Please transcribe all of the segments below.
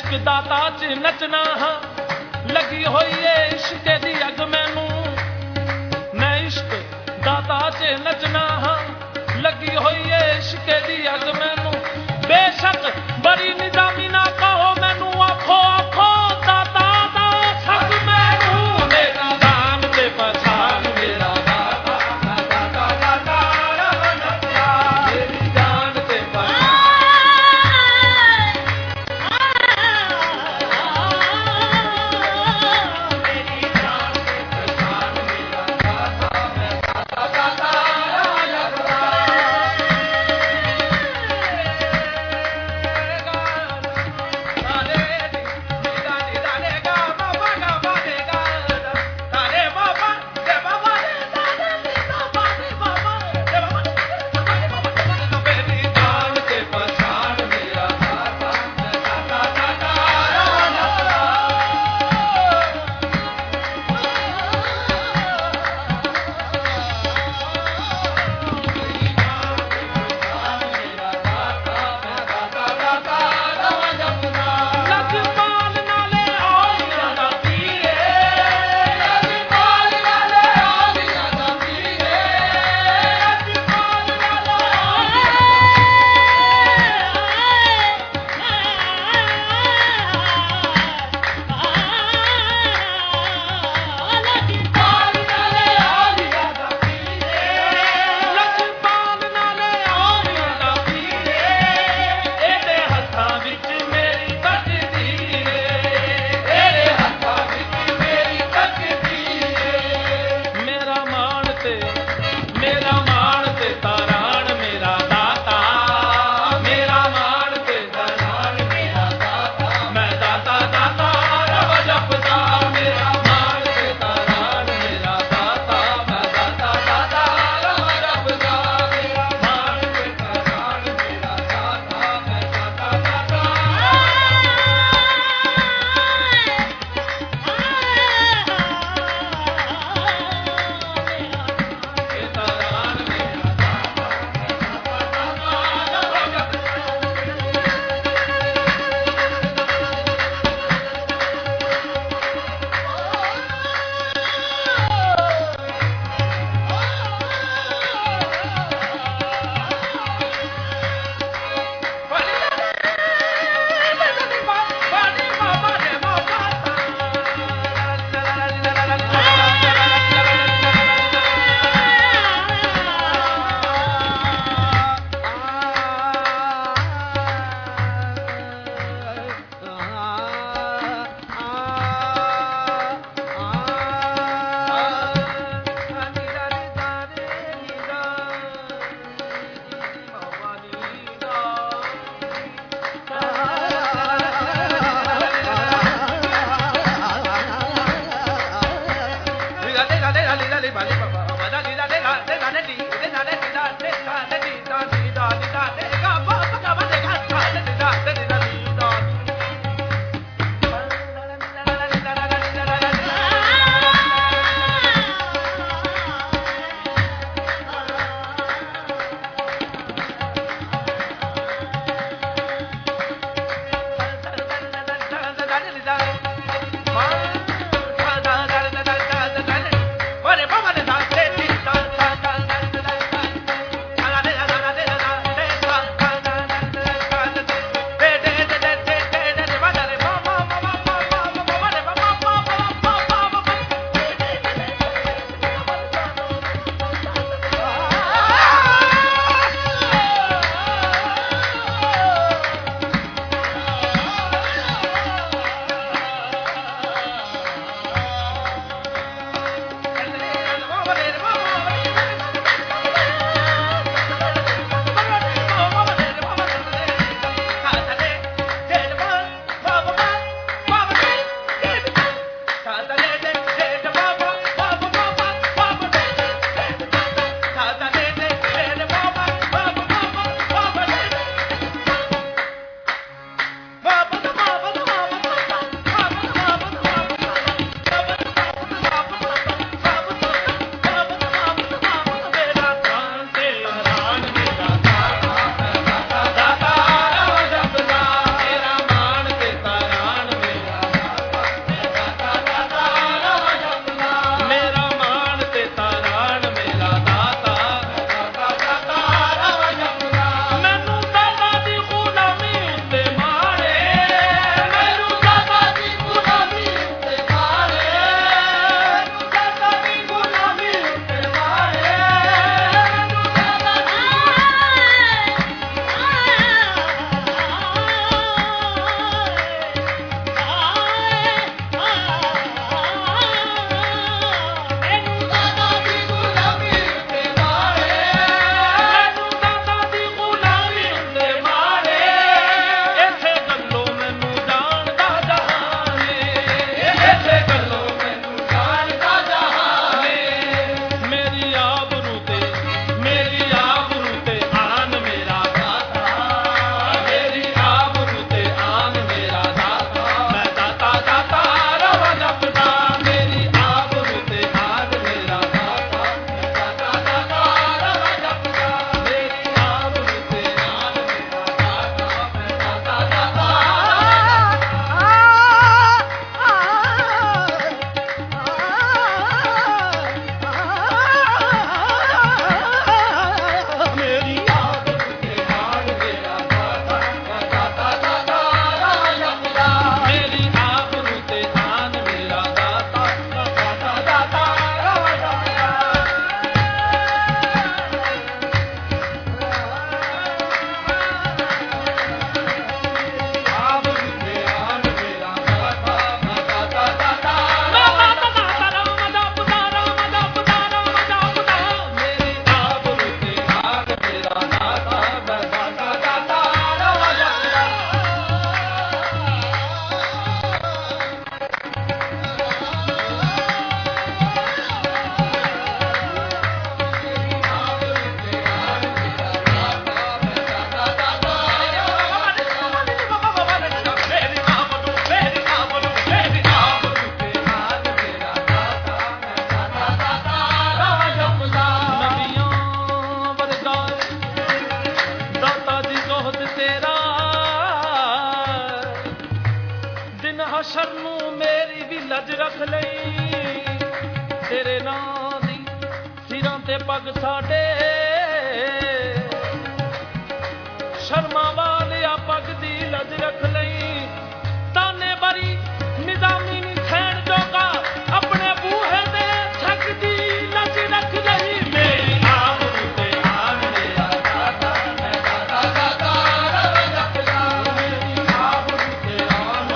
इश्क दाता च नचना हाँ लगी हुई है इश्क दी अग मैनू मैं इश्क दाता च नचना हाँ लगी हुई है इश्क दी अग मैनू बेशक बड़ी निजामी ना कहो मैनू आखो आखो दाता दा सग मैनू मेरी जान ते पहचान मेरा ਰੱਖ ਲਈ, ਤੇਰੇ ਨਾਂ ਦੀ ਸਿਰਾਂ ਤੇ ਪੱਗ ਸਾਡੇ, ਸ਼ਰਮਾਂ ਵਾਲਿਆ ਪੱਗ ਦੀ ਲੱਜ ਰੱਖ ਲਈ, ਤਾਨੇ ਬਰੀ ਨਿਜ਼ਾਮੀ ਨੀ ਖੈਣ ਜੋਗਾ, ਆਪਣੇ ਬੂਹੇ ਦੇ ਛੱਕ ਦੀ ਲੱਜ ਰੱਖ ਲਈ। ਮੇਰੀ ਆਮਰੂ ਤੇ ਆਨ ਮੇਰਾ ਦਾਤਾ, ਮੈਂ ਦਾਤਾ ਦਾਤਾ ਰਵ ਜਪਦਾ, ਮੇਰੀ ਆਮਰੂ ਤੇ ਆਨ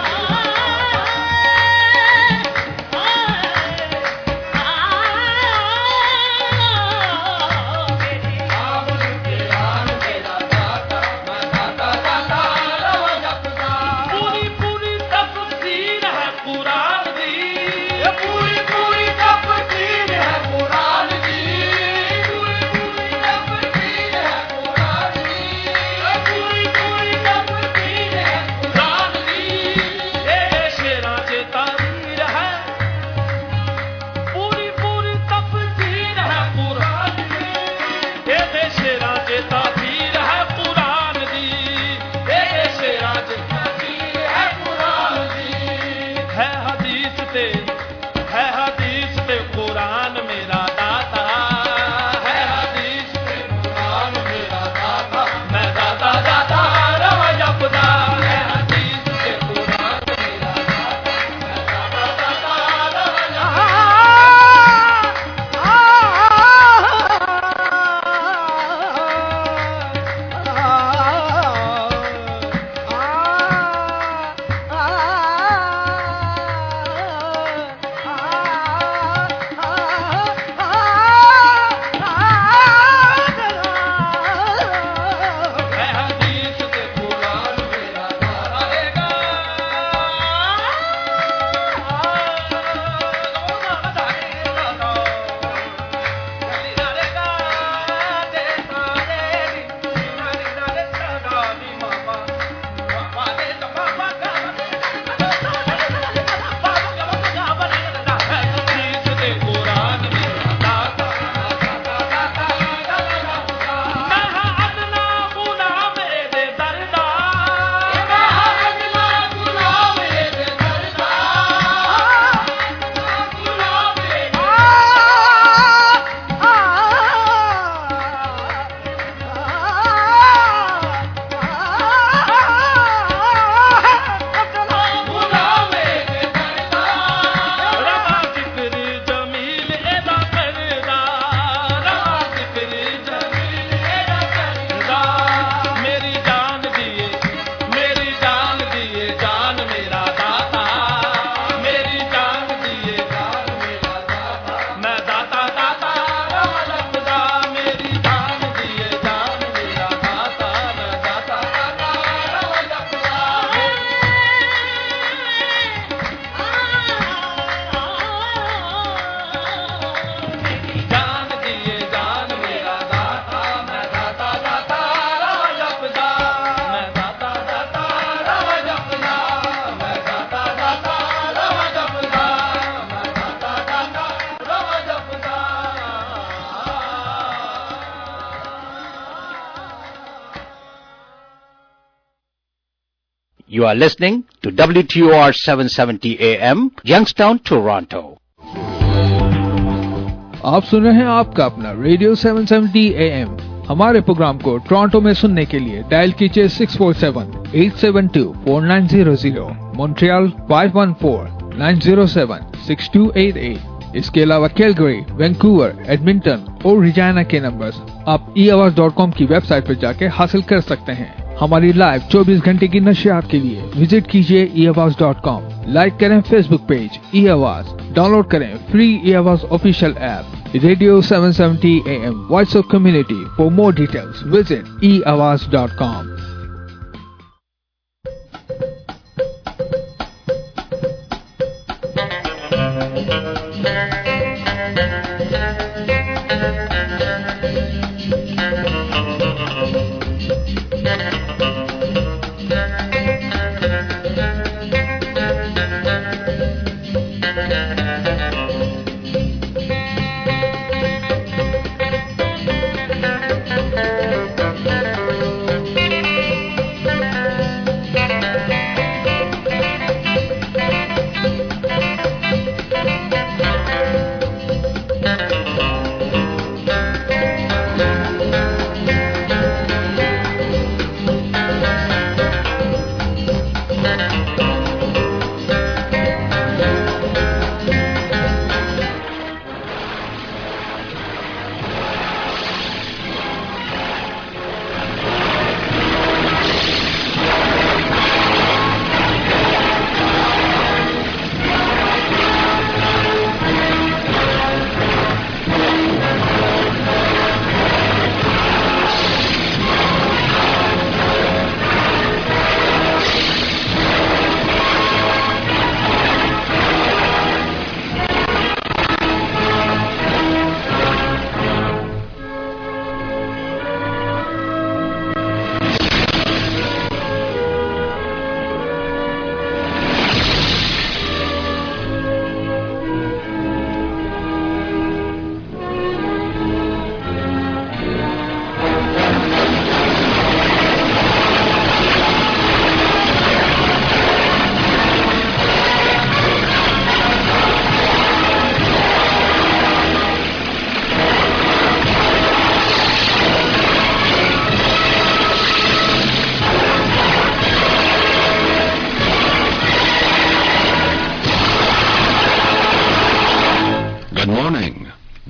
You are listening to WTOR 770 AM, Youngstown, Toronto. आप सुन रहे हैं आपका अपना रेडियो 770 AM। हमारे प्रोग्राम को टोरंटो में सुनने के लिए डायल कीजिए 647-872-4900, मॉन्ट्रियल 514-907-6288। इसके अलावा कैलगरी, वैंकूवर, एडमिंटन और रिजाना के नंबर्स आप eAवाज.com की वेबसाइट पर जाके हासिल कर सकते हैं। हमारी लाइव 24 घंटे की नशियात के लिए विजिट कीजिए eAवाज.com। लाइक करें फेसबुक पेज eAवाज, डाउनलोड करें फ्री eAवाज official app radio 770 AM voice of community. For more details visit eAwaज.com।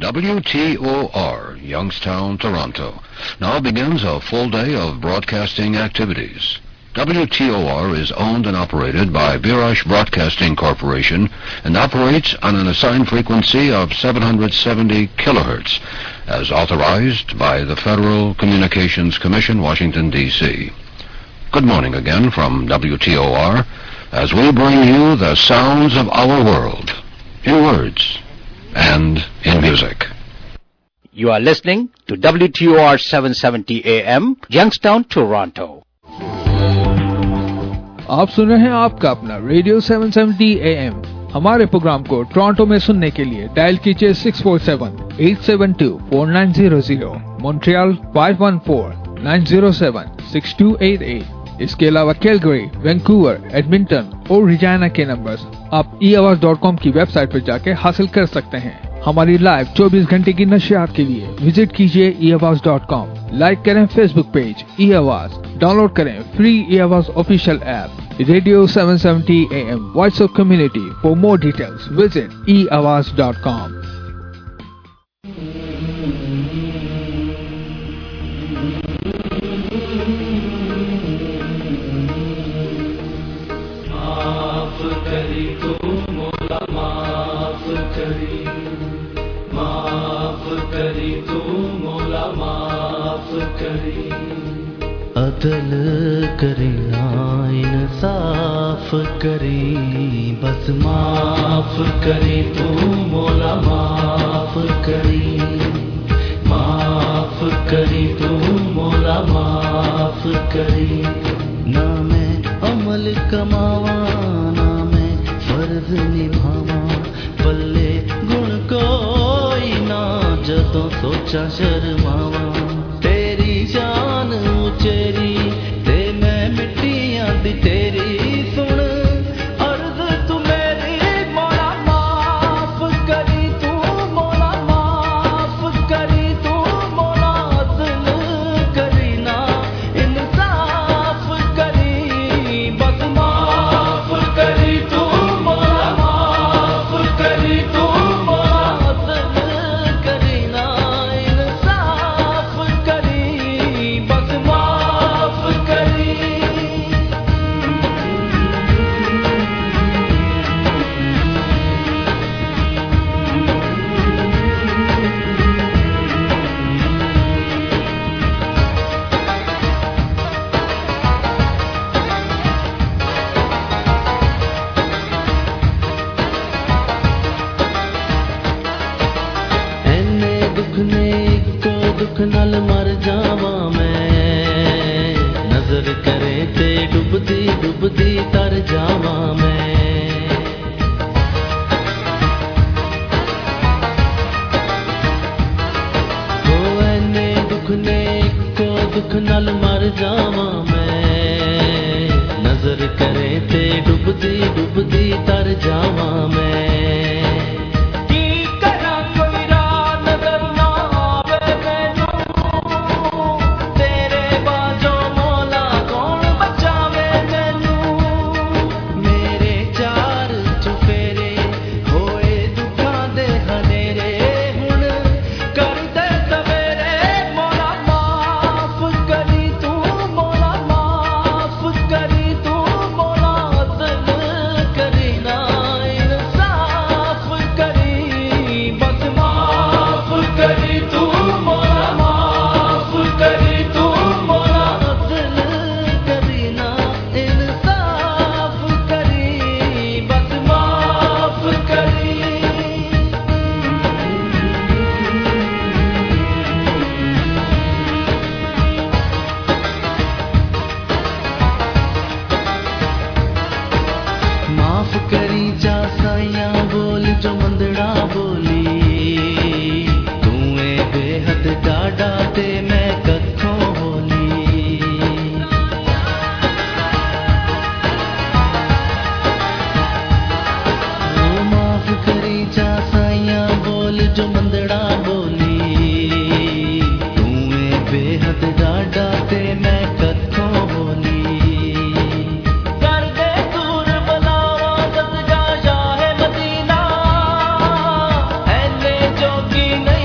WTOR, Youngstown, Toronto. Now begins a full day of broadcasting activities. WTOR is owned and operated by Virash Broadcasting Corporation and operates on an assigned frequency of 770 kilohertz, as authorized by the Federal Communications Commission, Washington, D.C. Good morning again from WTOR, as we bring you the sounds of our world, in words and in music. You are listening to WTOR 770 AM, Youngstown, Toronto. आप सुन रहे हैं आपका अपना radio 770 AM। हमारे programme को Toronto में सुनने के लिए डायल कीजिए 647-872-4900, मॉन्ट्रियल 514-907-6288। इसके अलावा कैलगरी, वैंकूवर, एडमिंटन और रिजाना के नंबर्स आप eAwas.com की वेबसाइट पर जाके हासिल कर सकते हैं। हमारी लाइव 24 घंटे की नशियात के लिए विजिट कीजिए eAwas.com। लाइक करें फेसबुक पेज eAwas, डाउनलोड करें free eAwas official app radio 770 AM voice of community. For more details visit eAwas.com। अदल करी ना इंसाफ करी, बस माफ करी तू मौला माफ करी, माफ करी तू मौला माफ करी। ना मैं अमल कमावा ना मैं फर्ज निभावा, पल्ले गुण कोई ना जदों सोचा शर्मावा। तेरी शान उचेरी ते मैं मिट्टियां दी तेरी सुन अर्ज तू मेरी मौला माफ करी तू मौला माफ करी तू मौला अदल करी ना इंसाफ करी, बस माफ करी तू मौला माफ करी तू मौला अदल करी ना इंसाफ करी, बस माफ करी। ਐਨੇ ਦੁੱਖ ਨੇ ਇੱਕੋ ਦੁੱਖ ਨਾਲ ਮਰ ਜਾਵਾਂ ਮੈਂ, ਨਜ਼ਰ ਕਰੇ ਤੇ ਡੁੱਬਦੀ ਡੁੱਬਦੀ ਤਰ ਜਾਵਾਂ ਮੈਂ। ਹੋ ਐਨੇ ਦੁੱਖ ਨੇ ਇੱਕੋ ਦੁੱਖ ਨਾਲ ਮਰ ਜਾਵਾਂ ਮੈਂ, ਨਜ਼ਰ ਕਰੇ ਤੇ ਡੁੱਬਦੀ ਡੁੱਬਦੀ ਤਰ ਜਾਵਾਂ ਮੈਂ। ਕੀ ਕਰਾਂ ਕੋਈ ਰਾਹ ਨਜ਼ਰ ਨਾ ਆਵੇ ਮੈਨੂੰ, ਤੇਰੇ ਬਾਝੋਂ ਮੌਲਾ ਕੌਣ ਬਚਾਵੇ ਮੈਨੂੰ। ਮੇਰੇ ਚਾਰ ਚੁਫੇਰੇ ਹੋਏ ਦੁੱਖਾਂ ਦੇ ਹਨੇਰੇ, ਹੁਣ ਕਰ ਦੇ ਸਵੇਰੇ ਮੌਲਾ ਮਾਫ ਕਰੀ ਤੂੰ ਮੌਲਾ ਮਾਫ ਕਰੀ ਤੂੰ ਮੌਲਾ ਅਦਲ ਕਰੀ ਨਾ इंसाफ करी, बस माफ करी तू मौला माफ करी तू मौला अदल करी ना इंसाफ करी, बस माफ करी। माफ करी जा साइयां बोल जो मंदड़ा बोली, तू ए बेहद डाडा ते मैं कथों बोली। ओ माफ करी जा साइयां बोल जो मंदड़ा बोली, तू ए बेहद डाडा ते मैं कथों बोली। कर दे दूर बनावा सदका शाह मदीना, ऐने जोगी नहीं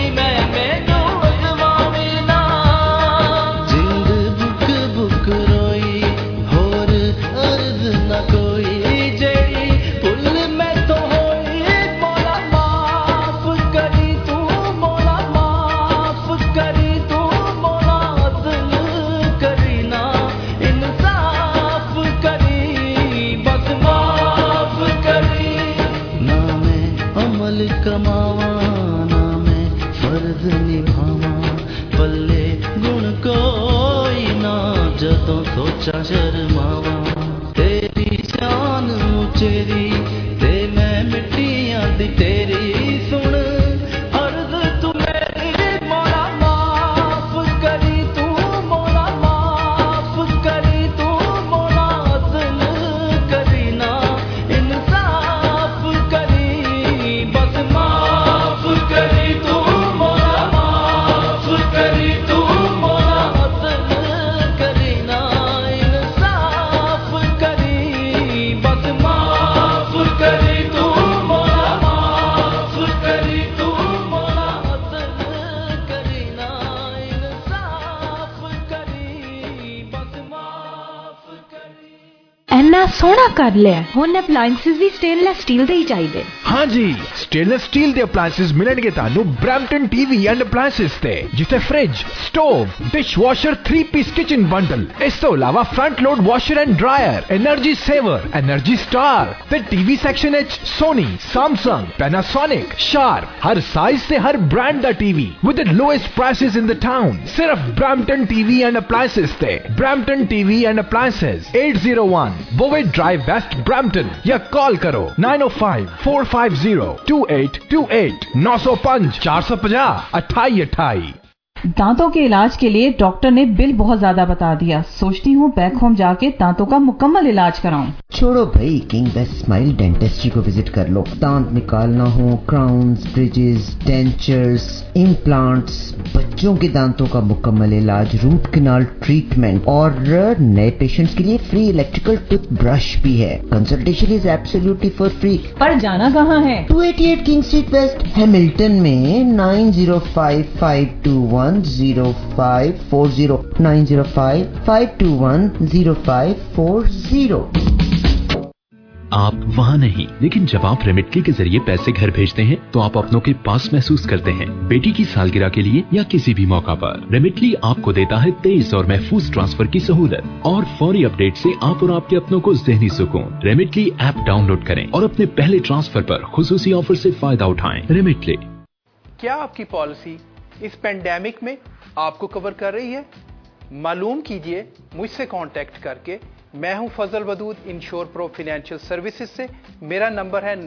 कमावा ना मैं फर्ज निभावा पल्ले गुण कोई ना जदों सोचा शर्मावा तेरी शान उचेरी ते मैं मिट्टियां दी तेरी सुन अर्ज तू मेरी मौला माफ करी तू मौला माफ करी तू मौला अदल करी ना इंसाफ करी बस माफ करी तू मौला माफ करी तू मौला अदल करी ना इंसाफ करी बस माफ करी तू मौला माफ करी तू मौला अदल करी ना इंसाफ करी बस माफ करी ਐਨਾ ਸੋਹਣਾ ਕਰ ਲਿਆ ਹੁਣ ਅਪਲਾਈਐਂਸਸ ਵੀ ਸਟੇਨਲੈਸ ਸਟੀਲ ਦੇ ਹੀ ਚਾਹੀਦੇ हाँ जी स्टेनलेस स्टील ਦੇ ਅਪਲਾਈਐਂਸਸ ਮਿਲਣਗੇ ਤੁਹਾਨੂੰ ਬ੍ਰੈਂਪਟਨ ਟੀਵੀ ਐਂਡ ਅਪਲਾਈਐਂਸਸ ਤੇ ਜਿੱਥੇ fridge stove dishwasher 3 piece kitchen bundle ਇਸ ਤੋਂ ਇਲਾਵਾ front load washer and dryer energy saver energy star ਤੇ ਟੀਵੀ ਸੈਕਸ਼ਨ ਵਿੱਚ ਸੋਨੀ ਸੈਮਸੰਗ ਪੈਨਾਸੋਨਿਕ ਸ਼ਾਰਪ ਹਰ ਸਾਈਜ਼ ਤੇ ਹਰ ਬ੍ਰਾਂਡ ਦਾ TV with the lowest prices in the town ਸਿਰਫ ਬ੍ਰੈਂਪਟਨ ਟੀਵੀ ਐਂਡ ਅਪਲਾਈਐਂਸਸ ਤੇ Brampton TV and appliances 801 Bovett Drive West Brampton या call करो 905-450-2828 905 450 2828। दांतों के इलाज के लिए डॉक्टर ने बिल बहुत ज्यादा बता दिया। सोचती हूँ बैक होम जाके दांतों का मुकम्मल इलाज कराऊं। छोड़ो भाई, किंग बेस्ट स्माइल डेंटिस्ट्री को विजिट कर लो। दांत निकालना हो, क्राउन्स, ब्रिजेस, डेंचर्स, इम्प्लांट्स, बच्चों के दांतों का मुकम्मल इलाज, रूट कैनाल ट्रीटमेंट और नए पेशेंट्स के लिए फ्री इलेक्ट्रिकल टूथब्रश भी है। Consultation is absolutely for free. पर जाना कहाँ है? 288 किंग स्ट्रीट वेस्ट, हैमिल्टन में 905521 0540 905-521-0540। आप वहाँ नहीं, लेकिन जब आप रेमिटली के जरिए पैसे घर भेजते हैं तो आप अपनों के पास महसूस करते हैं। बेटी की सालगिरह के लिए या किसी भी मौका पर रेमिटली आपको देता है तेज और महफूज ट्रांसफर की सहूलत और फौरी अपडेट से आप और आपके अपनों को ज़हनी सुकून। रेमिटली ऐप डाउनलोड करें और अपने पहले ट्रांसफर पर खुसूसी ऑफर से फायदा उठाएं। रेमिटली। क्या आपकी पॉलिसी इस पेंडेमिक में आपको कवर कर रही है? मालूम कीजिए मुझसे कांटेक्ट करके। मैं हूं Fazal Wadood insure pro financial services से। मेरा नंबर है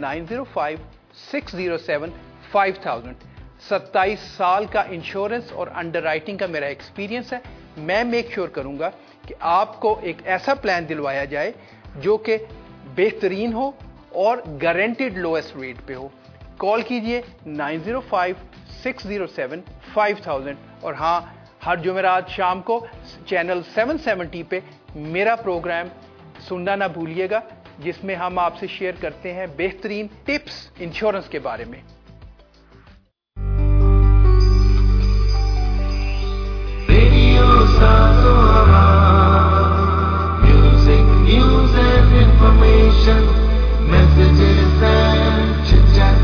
9056075000। 27 साल का इंश्योरेंस और अंडरराइटिंग का मेरा एक्सपीरियंस है। मैं मेक श्योर करूंगा कि आपको एक ऐसा प्लान दिलवाया जाए जो कि बेहतरीन हो और गारंटेड लोएस्ट रेट पे हो। कॉल कीजिए 9056075000। और हाँ, हर जुमेरात शाम को चैनल 770 पे मेरा प्रोग्राम सुनना ना भूलिएगा, जिसमें हम आपसे शेयर करते हैं बेहतरीन टिप्स इंश्योरेंस के बारे में। Music, news and information, messages and chit-chat.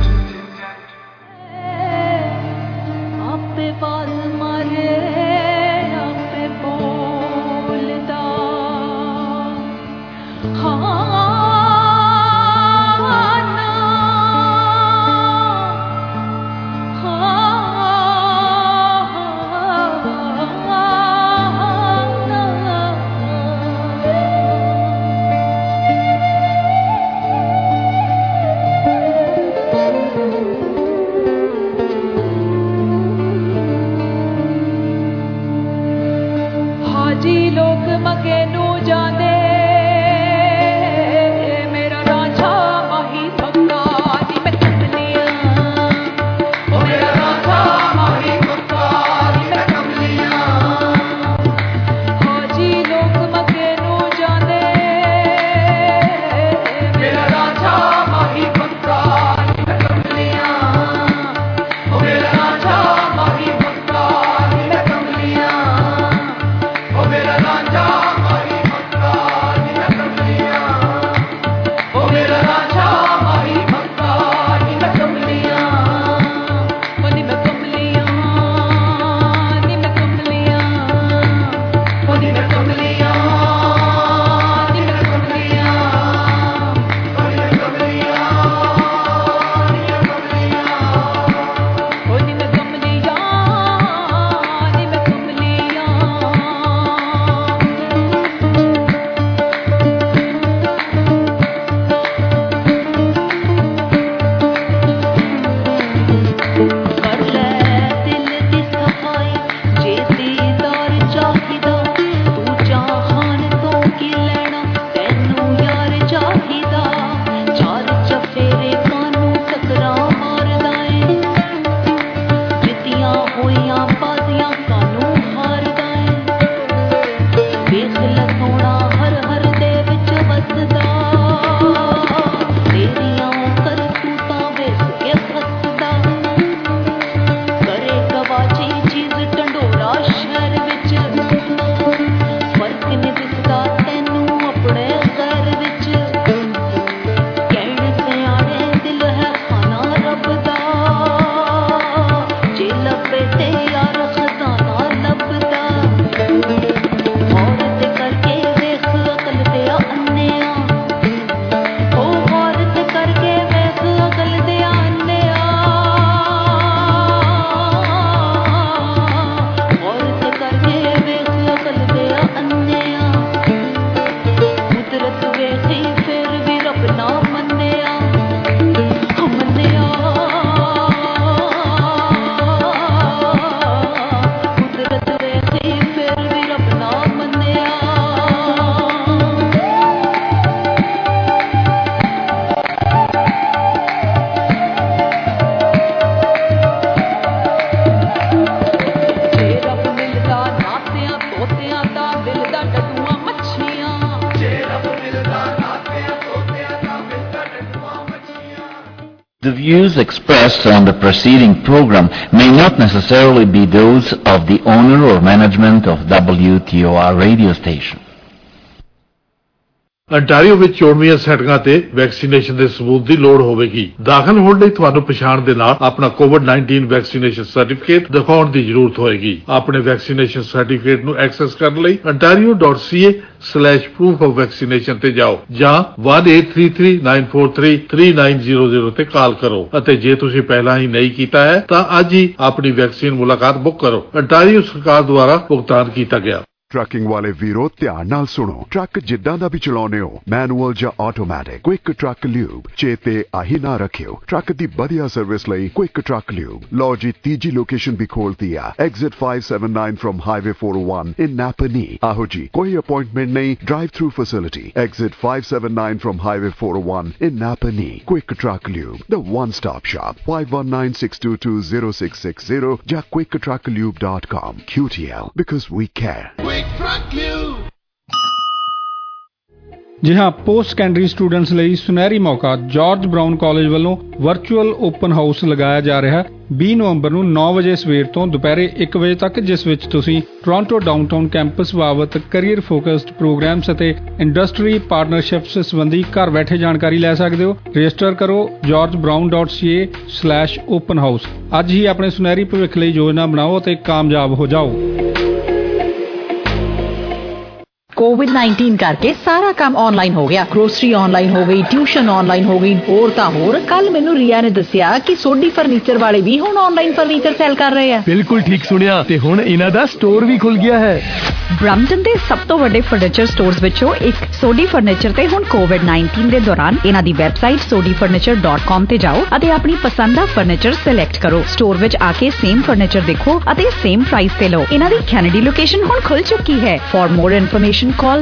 आपे पाल मारे आपे बोलता views expressed on the preceding program may not necessarily be those of the owner or management of WTOR radio station. Ontario ਵਿੱਚ ਚੋਣਵੀਆਂ ਸੈਟਿੰਗਾਂ ਤੇ ਵੈਕਸੀਨੇਸ਼ਨ ਦੇ ਸਬੂਤ ਦੀ ਲੋੜ ਹੋਵੇਗੀ। ਦਾਖਲ ਹੋਣ ਲਈ ਤੁਹਾਨੂੰ ਪਛਾਣ ਦੇ ਨਾਲ ਆਪਣਾ ਕੋਵਿਡ-19 ਵੈਕਸੀਨੇਸ਼ਨ ਸਰਟੀਫਿਕੇਟ ਦਿਖਾਉਣ ਦੀ ਜ਼ਰੂਰਤ ਹੋਏਗੀ। ਆਪਣੇ ਵੈਕਸੀਨੇਸ਼ਨ ਸਰਟੀਫਿਕੇਟ ਨੂੰ ਐਕਸੈਸ ਕਰਨ ਲਈ ontario.ca/proof of vaccination ਤੇ ਜਾਓ ਜਾਂ 1833-943-3900 ਤੇ ਕਾਲ ਕਰੋ ਅਤੇ ਜੇ ਤੁਸੀਂ ਪਹਿਲਾਂ ਹੀ ਨਹੀਂ ਕੀਤਾ ਹੈ ਤਾਂ ਅੱਜ ਹੀ ਆਪਣੀ ਵੈਕਸੀਨ ਮੁਲਾਕਾਤ ਬੁੱਕ ਕਰੋ। ਅੰਟਾਰੀਓ ਸਰਕਾਰ ਦੁਆਰਾ ਭੁਗਤਾਨ ਕੀਤਾ ਗਿਆ। ਟਰੱਕਿੰਗ ਵਾਲੇ ਵੀਰੋ ਧਿਆਨ ਨਾਲ ਸੁਣੋ। ਟਰੱਕ ਜਿੱਦਾਂ ਦਾ ਵੀ ਚਲਾਉਣੇ ਹੋ, ਮੈਨੂਅਲ ਜਾਂ ਆਟੋਮੈਟਿਕ, ਕੁਇਕ ਟਰੱਕ ਲਿਊਬ ਚੇਤੇ ਆਹੀ ਨਾ ਰੱਖਿਓ। ਟਰੱਕ ਦੀ ਵਧੀਆ ਸਰਵਿਸ ਲਈ ਕੁਇਕ ਟਰੱਕ ਲਿਊਬ। ਲਓ ਜੀ ਤੀਜੀ ਲੋਕੇਸ਼ਨ ਵੀ ਖੋਲਤੀ ਆ, exit 579 from highway 401 in Napanee. ਆਹੋ ਜੀ, ਕੋਈ ਅਪਾਇੰਟਮੈਂਟ ਨਹੀਂ, drive through facility. Exit 579 from highway 401 in Napanee. Quick truck lube, the one stop shop. 5196220660 ਜਾਂ quicktrucklube.com। QTL, because we care. ਜੀ ਹਾਂ, ਪੋਸਟ ਸੈਕੰਡਰੀ ਸਟੂਡੈਂਟਸ ਲਈ ਸੁਨਹਿਰੀ ਮੌਕਾ। ਜਾਰਜ ਬਰਾਊਨ ਕਾਲਜ ਵੱਲੋਂ ਵਰਚੁਅਲ ਓਪਨ ਹਾਊਸ ਲਗਾਇਆ ਜਾ ਰਿਹਾ ਹੈ 20 ਨਵੰਬਰ ਨੂੰ 9 ਵਜੇ ਸਵੇਰ ਤੋਂ ਦੁਪਹਿਰੇ 1 ਵਜੇ ਤੱਕ, ਜਿਸ ਵਿੱਚ ਤੁਸੀਂ ਟੋਰਾਂਟੋ ਡਾਊਨਟਾਊਨ ਕੈਂਪਸ ਬਾਬਤ ਕੈਰੀਅਰ ਫੋਕਸਡ ਪ੍ਰੋਗਰਾਮਸ ਅਤੇ ਇੰਡਸਟਰੀ ਪਾਰਟਨਰਸ਼ਿਪਸ ਸੰਬੰਧੀ ਘਰ ਬੈਠੇ ਜਾਣਕਾਰੀ ਲੈ ਸਕਦੇ ਹੋ। ਰਜਿਸਟਰ ਕਰੋ georgebrown.ca/open house। ਅੱਜ ਹੀ ਆਪਣੇ ਸੁਨਹਿਰੀ ਭਵਿੱਖ ਲਈ ਯੋਜਨਾ ਬਣਾਓ ਅਤੇ ਕਾਮਯਾਬ ਹੋ ਜਾਓ। कोविड-19 करके सारा काम ऑनलाइन हो गया। ग्रोसरी ऑनलाइन हो गई, ट्यूशन ऑनलाइन हो गई, होर तां होर। कल मैनू रिया ने दस्सिया कि सोडी फर्नीचर वाले भी हुण ऑनलाइन फर्नीचर सेल कर रहे हैं। बिल्कुल ठीक सुनिया, ते हुण इन्हां दा स्टोर भी खुल गया है। ब्रैम्पटन दे सब तो वड्डे फर्नीचर स्टोर्स विचों एक सोडी फर्नीचर ते हुण कोविड-19 दे दौरान इन्हां दी वैबसाइट sodifurniture.com ते जाओ अते अपनी पसंद दा फर्नीचर सिलेक्ट करो। स्टोर विच आके सेम फर्नीचर देखो अते सेम प्राइस ते लो। इन्हां दी कैनेडी लोकेशन हुण खुल चुकी है। For more information call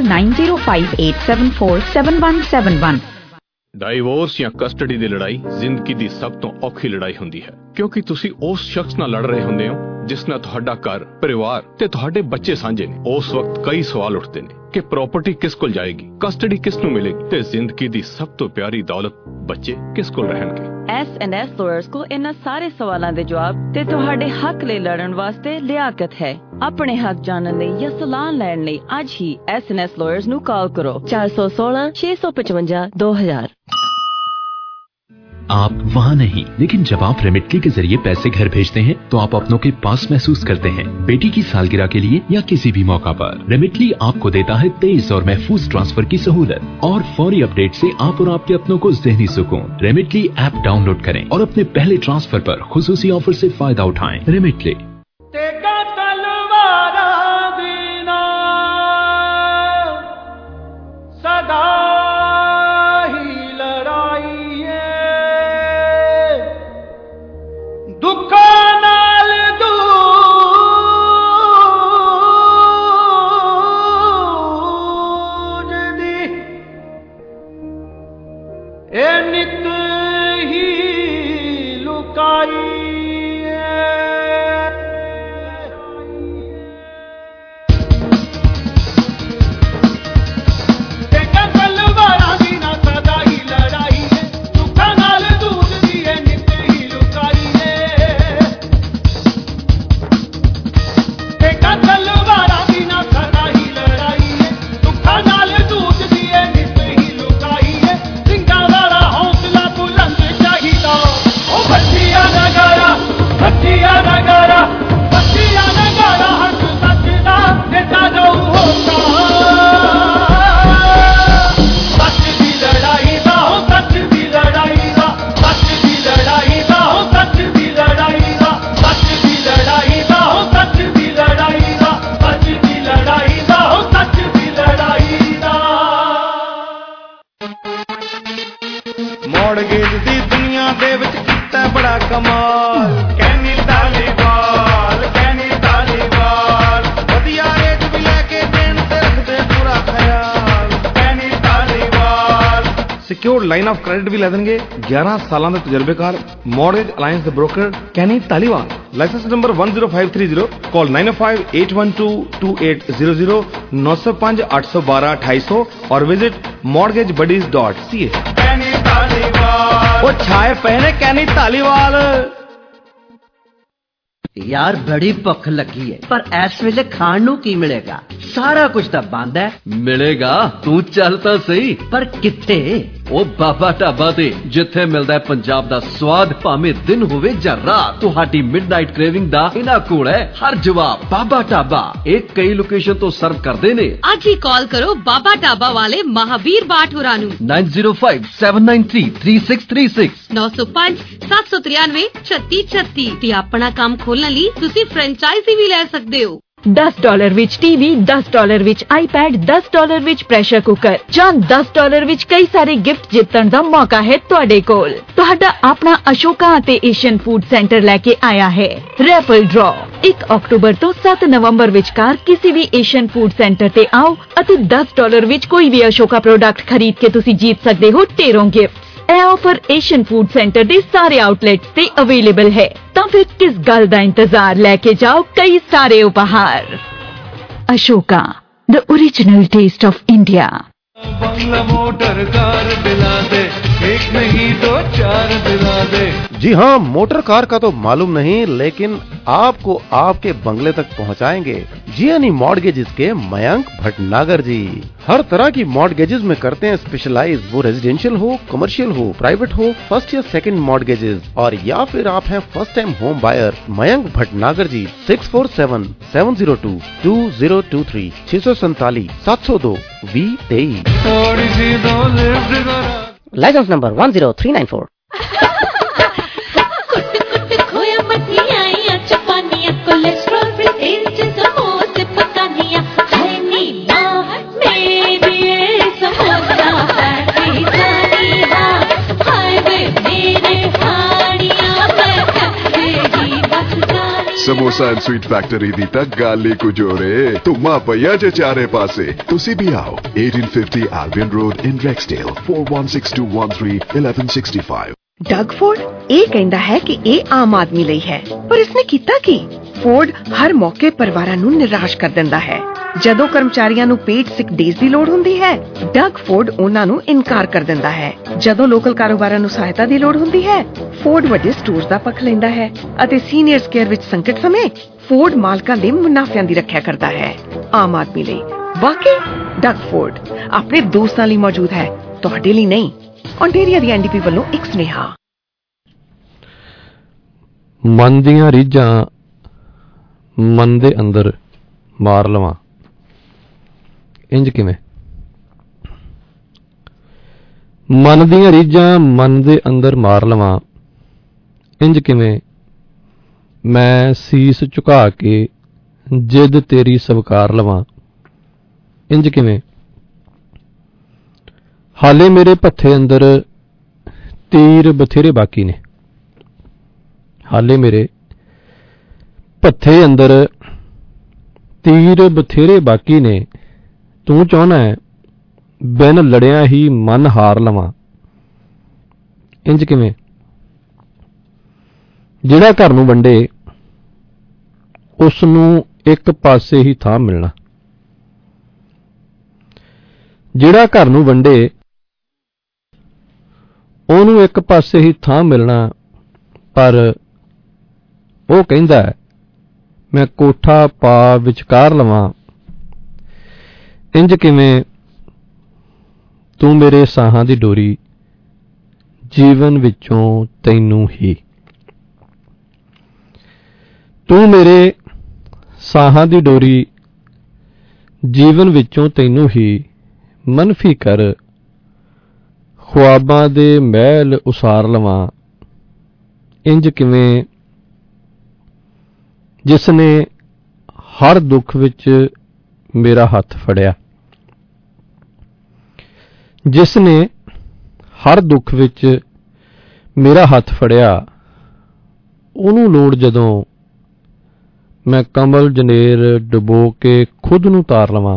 9058747171। Divorce ਜਾਂ ਕਸਟਡੀ ਦੀ ਲੜਾਈ ਜ਼ਿੰਦਗੀ ਦੀ ਸਭ ਤੋਂ ਔਖੀ ਲੜਾਈ ਹੁੰਦੀ ਹੈ, ਕਿਉਂਕਿ ਤੁਸੀਂ ਉਸ ਸ਼ਖਸ ਨਾਲ ਲੜ ਰਹੇ ਹੁੰਦੇ ਹੋ ਜਿਸ ਨਾਲ ਤੁਹਾਡਾ ਘਰ, ਪਰਿਵਾਰ ਤੇ ਤੁਹਾਡੇ ਬੱਚੇ ਸਾਂਝੇ ਨੇ। ਉਸ ਵਕਤ ਕਈ ਸਵਾਲ ਉੱਠਦੇ ਨੇ ਕਿ ਪ੍ਰਾਪਰਟੀ ਕਿਸ ਕੋਲ ਜਾਏਗੀ, ਕਸਟਡੀ ਕਿਸ ਨੂੰ ਮਿਲੇਗੀ ਤੇ ਜ਼ਿੰਦਗੀ ਦੀ ਸਭ ਤੋਂ ਪਿਆਰੀ ਦੌਲਤ ਬੱਚੇ ਕਿਸ ਕੋਲ ਰਹਿਣਗੇ। S&S lawyers ਕੋਲ ਇਹਨਾਂ ਸਾਰੇ ਸਵਾਲਾਂ ਦੇ ਜਵਾਬ ਤੇ ਤੁਹਾਡੇ ਹੱਕ ਲਈ ਲੜਨ ਵਾਸਤੇ ਲਿਆਕਤ ਹੈ। ਆਪਣੇ ਹੱਕ ਜਾਣਨ ਲਈ ਜਾਂ ਸਲਾਹ ਲੈਣ ਲਈ ਅੱਜ ਹੀ S&S lawyers ਨੂੰ ਕਾਲ ਕਰੋ 416 655 2000। आप वहाँ नहीं, लेकिन जब आप रेमिटली के जरिए पैसे घर भेजते हैं तो आप अपनों के पास महसूस करते हैं। बेटी की सालगिरह के लिए या किसी भी मौका पर रेमिटली आपको देता है तेज और महफूज ट्रांसफर की सहूलत और फौरी अपडेट से आप और आपके अपनों को ज़हनी सुकून। रेमिटली ऐप डाउनलोड करें और अपने पहले ट्रांसफर पर खुसूसी ऑफर से फायदा उठाएं। Remitly. Secured line of credit ਵੀ ਲੈ ਦੇਣਗੇ। 11 ਸਾਲਾਂ ਦਾ ਤਜਰਬੇਕਾਰ ਮੌਰਗੇਜ ਅਲਾਈਅੰਸ ਦੇ broker Kenny Taliwal. Licence number 10530। Call 9058122800 905 812 2800 और विजिट mortgagebuddies.ca। ਉਹ ਛਾਏ ਪਏ ਨੇ ਕੈਨੀ ਧਾਲੀਵਾਲ। यार बड़ी भुख लगी है पर इस वेले खाण नू की मिलेगा? सारा कुछ तो बंद है। मिलेगा तू चल तो सही। पर कित्थे? ओ बाबा ढाबा ते जिथे मिलदा है पंजाब दा स्वाद, भावें दिन होवे जां रात। तुहाडी मिडनाइट क्रेविंग दा इना कोल है हर जवाब। बाबा ढाबा एक कई लोकेशन तो सर्व करदे ने। आज ही कॉल करो बाबा ढाबा वाले महावीर बाट होरां नू 9057933636 905 793 3636 ते अपना काम खोलण लई तुसी फ्रेंचाइजी भी ले सकदे हो। $10 ਵਿੱਚ ਟੀਵੀ, $10 ਵਿੱਚ ਆਈਪੈਡ, $10 ਵਿੱਚ ਪ੍ਰੈਸ਼ਰ ਕੁੱਕਰ ਜਾਂ $10 ਵਿੱਚ ਕਈ ਸਾਰੇ ਗਿਫਟ ਜਿੱਤਣ ਦਾ ਮੌਕਾ ਹੈ ਤੁਹਾਡੇ ਕੋਲ। ਤੁਹਾਡਾ ਆਪਣਾ ਅਸ਼ੋਕਾ ਅਤੇ ਏਸ਼ੀਅਨ ਫੂਡ ਸੈਂਟਰ ਲੈ ਕੇ ਆਇਆ ਹੈ ਰੈਫਲ ਡਰਾ। 1 ਅਕਤੂਬਰ ਤੋਂ 7 ਨਵੰਬਰ ਵਿਚਕਾਰ ਕਿਸੇ ਵੀ ਏਸ਼ੀਅਨ ਫੂਡ ਸੈਂਟਰ ਤੇ ਆਓ ਅਤੇ $10 ਵਿੱਚ ਕੋਈ ਵੀ ਅਸ਼ੋਕਾ ਪ੍ਰੋਡਕਟ ਖਰੀਦ ਕੇ ਤੁਸੀਂ ਜਿੱਤ ਸਕਦੇ ਹੋ ਢੇਰੋਂ ਗਿਫਟ। ਇਹ ਆਫਰ ਏਸ਼ੀਅਨ ਫੂਡ ਸੈਂਟਰ ਦੇ ਸਾਰੇ ਆਊਟਲੈਟਸ ਤੇ ਅਵੇਲੇਬਲ ਹੈ। ਤਾਂ ਫਿਰ ਕਿਸ ਗੱਲ ਦਾ ਇੰਤਜ਼ਾਰ, ਲੈ ਕੇ ਜਾਓ ਕਈ ਸਾਰੇ ਉਪਹਾਰ। Ashoka, the original taste of India. बंगला मोटर कार दिला दे, एक नहीं दो चार दिला दे। जी हाँ, मोटर कार का तो मालूम नहीं, लेकिन आपको आपके बंगले तक पहुँचाएंगे जीएनई मॉर्गेजेस के मयंक भटनागर जी। हर तरह की मॉर्गेजेस में करते हैं स्पेशलाइज, वो रेजिडेंशियल हो, कमर्शियल हो, प्राइवेट हो, फर्स्ट या सेकंड मॉर्गेजेस, और या फिर आप हैं first time home buyer. Mayank Bhatnagar ji 6477022023 647 702 2023। Licence number 10394। Samosa and sweet factory दी तक गाली को जोरे तुमा पया जे चारे पासे। तुसी भी आओ 1850 Albion Road in Rexdale 416213 1165। Doug Ford ਇਹ ਕਹਿੰਦਾ ਹੈ ਕਿ ਇਹ ਆਮ ਆਦਮੀ ਲਈ ਹੈ, ਪਰ ਇਸਨੇ ਕੀਤਾ ਕੀ? ਫੋਰਡ ਹਰ ਮੌਕੇ ਪਰਿਵਾਰਾਂ ਨੂੰ ਨਿਰਾਸ਼ ਕਰ ਦਿੰਦਾ ਹੈ। ਜਦੋਂ ਕਰਮਚਾਰੀਆਂ ਨੂੰ ਪੇਡ ਸਿਕ ਡੇਜ਼ ਦੀ ਲੋੜ ਹੁੰਦੀ ਹੈ, ਡਗ ਫੋਰਡ ਉਹਨਾਂ ਨੂੰ ਇਨਕਾਰ ਕਰ ਦਿੰਦਾ ਹੈ। ਜਦੋਂ ਲੋਕਲ ਕਾਰੋਬਾਰਾਂ ਨੂੰ ਸਹਾਇਤਾ ਦੀ ਲੋੜ ਹੁੰਦੀ ਹੈ, ਫੋਰਡ ਵੱਡੇ ਸਟੋਰਸ ਦਾ ਪੱਖ ਲੈਂਦਾ ਹੈ ਅਤੇ ਸੀਨੀਅਰਸ ਕੇਅਰ ਵਿੱਚ ਸੰਕਟ ਸਮੇਂ ਫੋਰਡ ਮਾਲਕਾਂ ਦੇ ਮੁਨਾਫਿਆਂ ਦੀ ਰੱਖਿਆ ਕਰਦਾ ਹੈ। ਆਮ ਆਦਮੀ ਲਈ ਵਾਕਈ ਡਗ ਫੋਰਡ ਆਪਣੇ ਦੋਸਤਾਂ ਲਈ ਮੌਜੂਦ ਹੈ, ਤੁਹਾਡੇ ਲਈ ਨਹੀਂ। ontario ਦੀ ਐਨਡੀਪੀ ਵੱਲੋਂ ਇੱਕ ਸੁਨੇਹਾ। ਮਨ ਦੀਆਂ ਰੀਝਾਂ ਮਨ ਦੇ ਅੰਦਰ ਮਾਰ ਲਵਾਂ, ਇੰਜ ਕਿਵੇਂ? ਮਨ ਦੀਆਂ ਰੀਝਾਂ ਮਨ ਦੇ ਅੰਦਰ ਮਾਰ ਲਵਾਂ, ਇੰਜ ਕਿਵੇਂ? ਮੈਂ ਸੀਸ ਝੁਕਾ ਕੇ ਜਿੱਦ ਤੇਰੀ ਸਵਕਾਰ ਲਵਾਂ, ਇੰਜ ਕਿਵੇਂ? ਹਾਲੇ ਮੇਰੇ ਭੱਥੇ ਅੰਦਰ ਤੀਰ ਬਥੇਰੇ ਬਾਕੀ ਨੇ, ਹਾਲੇ ਮੇਰੇ ਭੱਥੇ ਅੰਦਰ ਤੀਰ ਬਥੇਰੇ ਬਾਕੀ ਨੇ। ਤੂੰ ਚਾਹੁੰਦਾ ਹੈ ਬਿਨ ਲੜਿਆਂ ਹੀ ਮਨ ਹਾਰ ਲਵਾਂ, ਇੰਜ ਕਿਵੇਂ? ਜਿਹੜਾ ਘਰ ਨੂੰ ਵੰਡੇ ਉਸ ਨੂੰ ਇੱਕ ਪਾਸੇ ਹੀ ਥਾਂ ਮਿਲਣਾ, ਜਿਹੜਾ ਘਰ ਨੂੰ ਵੰਡੇ ਉਹਨੂੰ ਇੱਕ ਪਾਸੇ ਹੀ ਥਾਂ ਮਿਲਣਾ। ਪਰ ਉਹ ਕਹਿੰਦਾ ਮੈਂ ਕੋਠਾ ਪਾ ਵਿਚਕਾਰ ਲਵਾਂ, ਇੰਜ ਕਿਵੇਂ? ਤੂੰ ਮੇਰੇ ਸਾਹਾਂ ਦੀ ਡੋਰੀ ਜੀਵਨ ਵਿੱਚੋਂ ਤੈਨੂੰ ਹੀ, ਤੂੰ ਮੇਰੇ ਸਾਹਾਂ ਦੀ ਡੋਰੀ ਜੀਵਨ ਵਿੱਚੋਂ ਤੈਨੂੰ ਹੀ। ਮਨਫੀ ਕਰ ख्वाबां दे महल उसार लवां, इंज किवें? जिसने हर दुख विच मेरा हथ फड़िया, जिसने हर दुख विच मेरा हथ फड़िया, ਉਹਨੂੰ ਲੋੜ ਜਦੋਂ मैं कमल जनेर डुबो के खुद नूं तार लवां,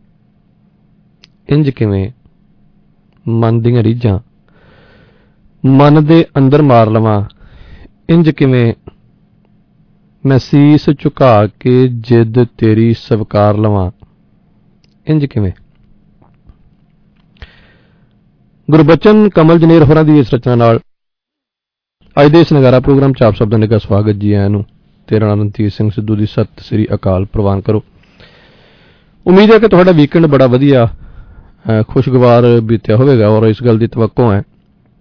इंज किवें? मन ਦੀਆਂ ਰੀਝਾਂ ਮਨ ਦੇ ਅੰਦਰ ਮਾਰ ਲਵਾਂ, ਇੰਜ ਕਿਵੇਂ? ਮੈਂ ਸੀਸ ਝੁਕਾ ਕੇ ਜਿੱਦ ਤੇਰੀ ਸਵਕਾਰ ਲਵਾਂ, ਇੰਜ ਕਿਵੇਂ? ਗੁਰਬਚਨ ਕਮਲ ਜਨੇਰ ਹੋਰਾਂ ਦੀ ਇਸ ਰਚਨਾ ਨਾਲ ਅੱਜ ਦੇ ਇਸ ਨਗਾਰਾ ਪ੍ਰੋਗਰਾਮ 'ਚ ਆਪ ਸਭ ਦਾ ਨਿੱਘਾ ਸਵਾਗਤ ਜੀ ਆਇਆਂ ਨੂੰ। ਤੇਰਾ ਨਾਮ ਰਣਜੀਤ ਸਿੰਘ ਸਿੱਧੂ ਦੀ ਸਤਿ ਸ੍ਰੀ ਅਕਾਲ ਪ੍ਰਵਾਨ ਕਰੋ। ਉਮੀਦ ਹੈ ਕਿ ਤੁਹਾਡਾ ਵੀਕਐਂਡ ਬੜਾ ਵਧੀਆ ਖੁਸ਼ਗਵਾਰ ਬੀਤਿਆ ਹੋਵੇਗਾ ਔਰ ਇਸ ਗੱਲ ਦੀ ਤਵੱਕੋ ਹੈ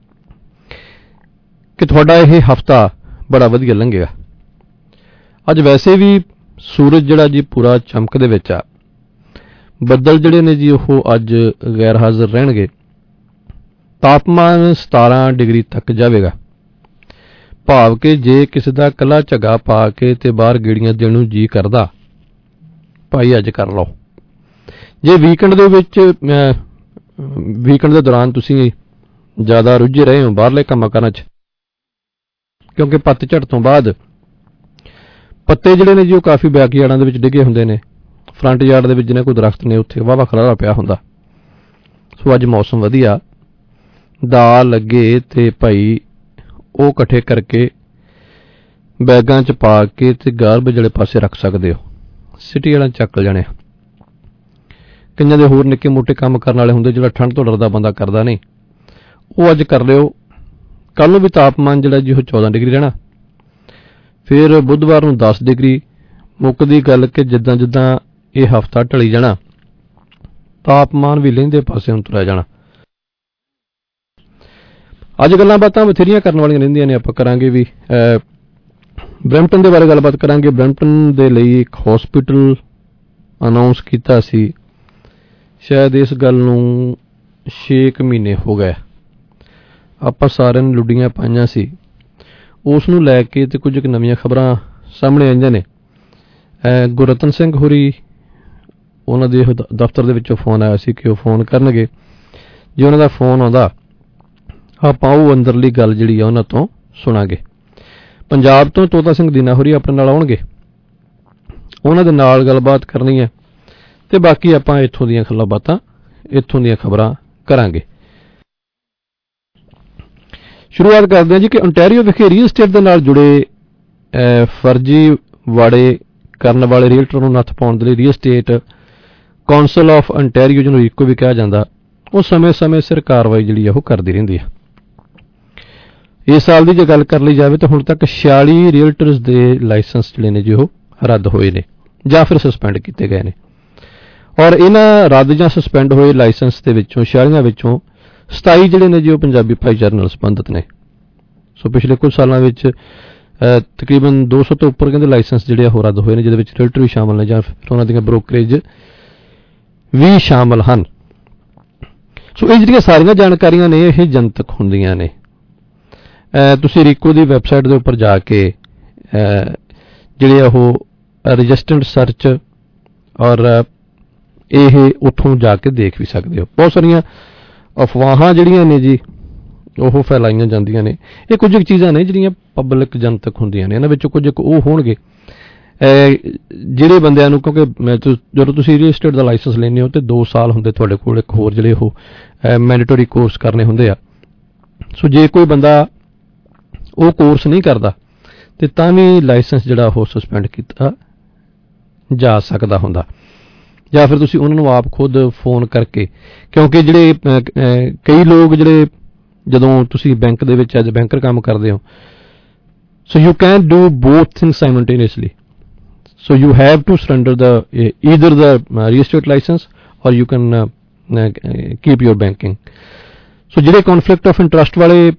ਕਿ ਤੁਹਾਡਾ ਇਹ ਹਫ਼ਤਾ ਬੜਾ ਵਧੀਆ ਲੰਘੇਗਾ। ਅੱਜ ਵੈਸੇ ਵੀ ਸੂਰਜ ਜਿਹੜਾ ਜੀ ਪੂਰਾ ਚਮਕ ਦੇ ਵਿੱਚ ਆ। ਬੱਦਲ ਜਿਹੜੇ ਨੇ ਜੀ ਉਹ ਅੱਜ ਗੈਰ ਹਾਜ਼ਰ ਰਹਿਣਗੇ। ਤਾਪਮਾਨ 17 ਡਿਗਰੀ ਤੱਕ ਜਾਵੇਗਾ। ਭਾਵ ਕਿ ਜੇ ਕਿਸੇ ਦਾ ਕੱਲਾ ਝੱਗਾ ਪਾ ਕੇ ਤੇ ਬਾਹਰ ਗੇੜੀਆਂ ਦੇਣ ਨੂੰ ਜੀ ਕਰਦਾ, ਭਾਈ ਅੱਜ ਕਰ ਲਓ। ਜੇ ਵੀਕਐਂਡ ਦੇ ਵਿੱਚ ਵੀਕਐਂਡ ਦੇ ਦੌਰਾਨ ਤੁਸੀਂ ਜ਼ਿਆਦਾ ਰੁੱਝੇ ਰਹੇ ਹੋ ਬਾਹਰਲੇ ਕੰਮਾਂ ਕਾਰਾਂ 'ਚ, ਕਿਉਂਕਿ ਪੱਤਝੜ ਤੋਂ ਬਾਅਦ ਪੱਤੇ ਜਿਹੜੇ ਨੇ ਜੀ ਉਹ ਕਾਫੀ ਬੈਕਯਾਰਡਾਂ ਦੇ ਵਿੱਚ ਡਿੱਗੇ ਹੁੰਦੇ ਨੇ। ਫਰੰਟ ਯਾਰਡ ਦੇ ਵਿੱਚ ਜਿਹਨੇ ਕੋਈ ਦਰਖਤ ਨੇ ਉੱਥੇ ਵਾਹਵਾ ਖਲਾਰਾ ਪਿਆ ਹੁੰਦਾ। ਸੋ ਅੱਜ ਮੌਸਮ ਵਧੀਆ, ਦਾ ਲੱਗੇ ਤੇ ਭਾਈ ਉਹ ਇਕੱਠੇ ਕਰਕੇ ਬੈਗਾਂ 'ਚ ਪਾ ਕੇ ਤੇ ਗਾਰਬੇਜ ਵਾਲੇ ਪਾਸੇ ਰੱਖ ਸਕਦੇ ਹੋ। ਸਿਟੀ ਵਾਲਾ ਚੱਕ ਜਾਣੇ। ਕਈਆਂ ਦੇ ਹੋਰ ਨਿੱਕੇ ਮੋਟੇ ਕੰਮ ਕਰਨ ਵਾਲੇ ਹੁੰਦੇ, ਜਿਹੜਾ ਠੰਡ ਤੋਂ ਡਰਦਾ ਬੰਦਾ ਕਰਦਾ ਨਹੀਂ, ਉਹ ਅੱਜ ਕਰ ਲਿਓ। ਕੱਲ ਨੂੰ ਵੀ ਤਾਪਮਾਨ ਜਿਹੜਾ ਜੀ ਉਹ 14 ਡਿਗਰੀ ਰਹਿਣਾ। ਫਿਰ ਬੁੱਧਵਾਰ ਨੂੰ 10 ਡਿਗਰੀ। ਮੁੱਕਦੀ ਗੱਲ ਕਿ ਜਿੱਦਾਂ ਜਿੱਦਾਂ ਇਹ ਹਫ਼ਤਾ ਢਲੀ ਜਾਣਾ, ਤਾਪਮਾਨ ਵੀ ਲਹਿੰਦੇ ਪਾਸੇ ਨੂੰ ਤੁਰਿਆ ਜਾਣਾ। ਅੱਜ ਗੱਲਾਂ ਬਾਤਾਂ ਬਥੇਰੀਆਂ ਕਰਨ ਵਾਲੀਆਂ ਰਹਿੰਦੀਆਂ ਨੇ। ਆਪਾਂ ਕਰਾਂਗੇ ਵੀ ਬਰੈਂਪਟਨ ਦੇ ਬਾਰੇ ਗੱਲਬਾਤ ਕਰਾਂਗੇ। ਬਰੈਂਪਟਨ ਦੇ ਲਈ ਇੱਕ ਹੌਸਪੀਟਲ ਅਨਾਉਂਸ ਕੀਤਾ ਸੀ। ਸ਼ਾਇਦ ਇਸ ਗੱਲ ਨੂੰ 6 ਮਹੀਨੇ ਹੋ ਗਏ। ਆਪਾਂ ਸਾਰਿਆਂ ਨੇ ਲੁੱਡੀਆਂ ਪਾਈਆਂ ਸੀ। ਉਸ ਨੂੰ ਲੈ ਕੇ ਤੇ ਕੁਝ ਨਵੀਆਂ ਖਬਰਾਂ ਸਾਹਮਣੇ ਆਈਆਂ ਨੇ। ਗੁਰਰਤਨ ਸਿੰਘ ਹੋਰੀ, ਉਹਨਾਂ ਦੇ ਦਫ਼ਤਰ ਦੇ ਵਿੱਚੋਂ ਫੋਨ ਆਇਆ ਸੀ ਕਿ ਉਹ ਫੋਨ ਕਰਨਗੇ। ਜੇ ਉਹਨਾਂ ਦਾ ਫੋਨ ਆਉਂਦਾ ਆਪਾਂ ਉਹ ਅੰਦਰਲੀ ਗੱਲ ਜਿਹੜੀ ਆ ਉਹਨਾਂ ਤੋਂ ਸੁਣਾਂਗੇ। ਪੰਜਾਬ ਤੋਂ ਤੋਤਾ ਸਿੰਘ ਦੀਨਾ ਹੋਰੀ ਆਪਣੇ ਨਾਲ ਆਉਣਗੇ, ਉਹਨਾਂ ਦੇ ਨਾਲ ਗੱਲਬਾਤ ਕਰਨੀ ਹੈ ਤੇ ਬਾਕੀ ਆਪਾਂ ਇੱਥੋਂ ਦੀਆਂ ਗੱਲਾਂ ਬਾਤਾਂ, ਇੱਥੋਂ ਦੀਆਂ ਖਬਰਾਂ ਕਰਾਂਗੇ। ਸ਼ੁਰੂਆਤ ਕਰਦੇ ਹਾਂ ਜੀ ਕਿ ontario ਵਿਖੇ ਰੀਅਲ ਸਟੇਟ ਦੇ ਨਾਲ ਜੁੜੇ ਫਰਜ਼ੀ ਵਾੜੇ ਕਰਨ ਵਾਲੇ ਰੀਅਲਟਰ ਨੂੰ ਨੱਥ ਪਾਉਣ ਦੇ ਲਈ real estate council of ontario, ਜਿਹਨੂੰ ਰੀਕੋ ਵੀ ਕਿਹਾ ਜਾਂਦਾ, ਉਹ ਸਮੇਂ-ਸਮੇਂ ਸਿਰ ਕਾਰਵਾਈ ਜਿਹੜੀ ਆ ਉਹ ਕਰਦੀ ਰਹਿੰਦੀ ਹੈ। ਇਸ ਸਾਲ ਦੀ ਜੇ ਗੱਲ ਕਰ ਲਈ ਜਾਵੇ ਤਾਂ ਹੁਣ ਤੱਕ 46 ਰੀਅਲਟਰਸ ਦੇ ਲਾਇਸੈਂਸ ਜਿਹੜੇ ਨੇ ਜੀ ਉਹ ਰੱਦ ਹੋਏ ਨੇ ਜਾਂ ਫਿਰ ਸਸਪੈਂਡ ਕੀਤੇ ਗਏ ਨੇ। ਔਰ ਇਹਨਾਂ ਰੱਦ ਜਾਂ ਸਸਪੈਂਡ ਹੋਏ ਲਾਇਸੈਂਸ ਦੇ ਵਿੱਚੋਂ 46 ਵਿੱਚੋਂ 27 ਜਿਹੜੇ ਨੇ ਜੀ ਉਹ ਪੰਜਾਬੀ ਭਾਈਚਾਰੇ ਨਾਲ ਸੰਬੰਧਿਤ ਨੇ। ਸੋ ਪਿਛਲੇ ਕੁਝ ਸਾਲਾਂ ਵਿੱਚ ਤਕਰੀਬਨ 200 ਤੋਂ ਉੱਪਰ ਕਹਿੰਦੇ ਲਾਇਸੈਂਸ ਜਿਹੜੇ ਆ ਉਹ ਰੱਦ ਹੋਏ ਨੇ, ਜਿਹਦੇ ਵਿੱਚ ਰੀਅਲਟਰ ਵੀ ਸ਼ਾਮਲ ਨੇ ਜਾਂ ਫਿਰ ਉਹਨਾਂ ਦੀਆਂ ਬ੍ਰੋਕਰੇਜ ਵੀ ਸ਼ਾਮਲ ਹਨ। ਸੋ ਇਹ ਜਿਹੜੀਆਂ ਸਾਰੀਆਂ ਜਾਣਕਾਰੀਆਂ ਨੇ ਇਹ ਜਨਤਕ ਹੁੰਦੀਆਂ ਨੇ। ਤੁਸੀਂ ਰੀਕੋ ਦੀ ਵੈਬਸਾਈਟ ਦੇ ਉੱਪਰ ਜਾ ਕੇ ਜਿਹੜੇ ਉਹ ਰਜਿਸਟਰਡ ਸਰਚ ਔਰ ਇਹ ਉੱਥੋਂ ਜਾ ਕੇ ਦੇਖ ਵੀ ਸਕਦੇ ਹੋ। ਬਹੁਤ ਸਾਰੀਆਂ ਅਫਵਾਹਾਂ ਜਿਹੜੀਆਂ ਨੇ ਜੀ ਉਹ ਫੈਲਾਈਆਂ ਜਾਂਦੀਆਂ ਨੇ। ਇਹ ਕੁਝ ਚੀਜ਼ਾਂ ਨੇ ਜਿਹੜੀਆਂ ਪਬਲਿਕ ਜਨਤਕ ਹੁੰਦੀਆਂ ਨੇ। ਇਹਨਾਂ ਵਿੱਚੋਂ ਕੁਝ ਉਹ ਹੋਣਗੇ ਜਿਹੜੇ ਬੰਦਿਆਂ ਨੂੰ, ਕਿਉਂਕਿ ਜਦੋਂ ਤੁਸੀਂ ਰੀਅਲ ਸਟੇਟ ਦਾ ਲਾਇਸੈਂਸ ਲੈਂਦੇ ਹੋ ਤੇ 2 ਸਾਲ ਹੁੰਦੇ ਤੁਹਾਡੇ ਕੋਲ ਇੱਕ ਹੋਰ ਜਿਹੜੇ ਉਹ ਮੈਂਡੇਟਰੀ ਕੋਰਸ ਕਰਨੇ ਹੁੰਦੇ ਆ। ਸੋ ਜੇ ਕੋਈ ਬੰਦਾ ਉਹ ਕੋਰਸ ਨਹੀਂ ਕਰਦਾ ਤੇ ਤਾਂ ਵੀ ਲਾਇਸੈਂਸ ਜਿਹੜਾ ਉਹ ਸਸਪੈਂਡ ਕੀਤਾ ਜਾ ਸਕਦਾ ਹੁੰਦਾ, ਜਾਂ ਫਿਰ ਤੁਸੀਂ ਉਹਨਾਂ ਨੂੰ ਆਪ ਖੁਦ ਫੋਨ ਕਰਕੇ, ਕਿਉਂਕਿ ਜਿਹੜੇ ਕਈ ਲੋਕ ਜਿਹੜੇ ਜਦੋਂ ਤੁਸੀਂ ਬੈਂਕ ਦੇ ਵਿੱਚ ਐਜ਼ ਬੈਂਕਰ ਕੰਮ ਕਰਦੇ ਹੋ, so you can do both things simultaneously. So you have to surrender either the real estate license or you can keep your banking. So ਜਿਹੜੇ conflict of interest ਵਾਲੇ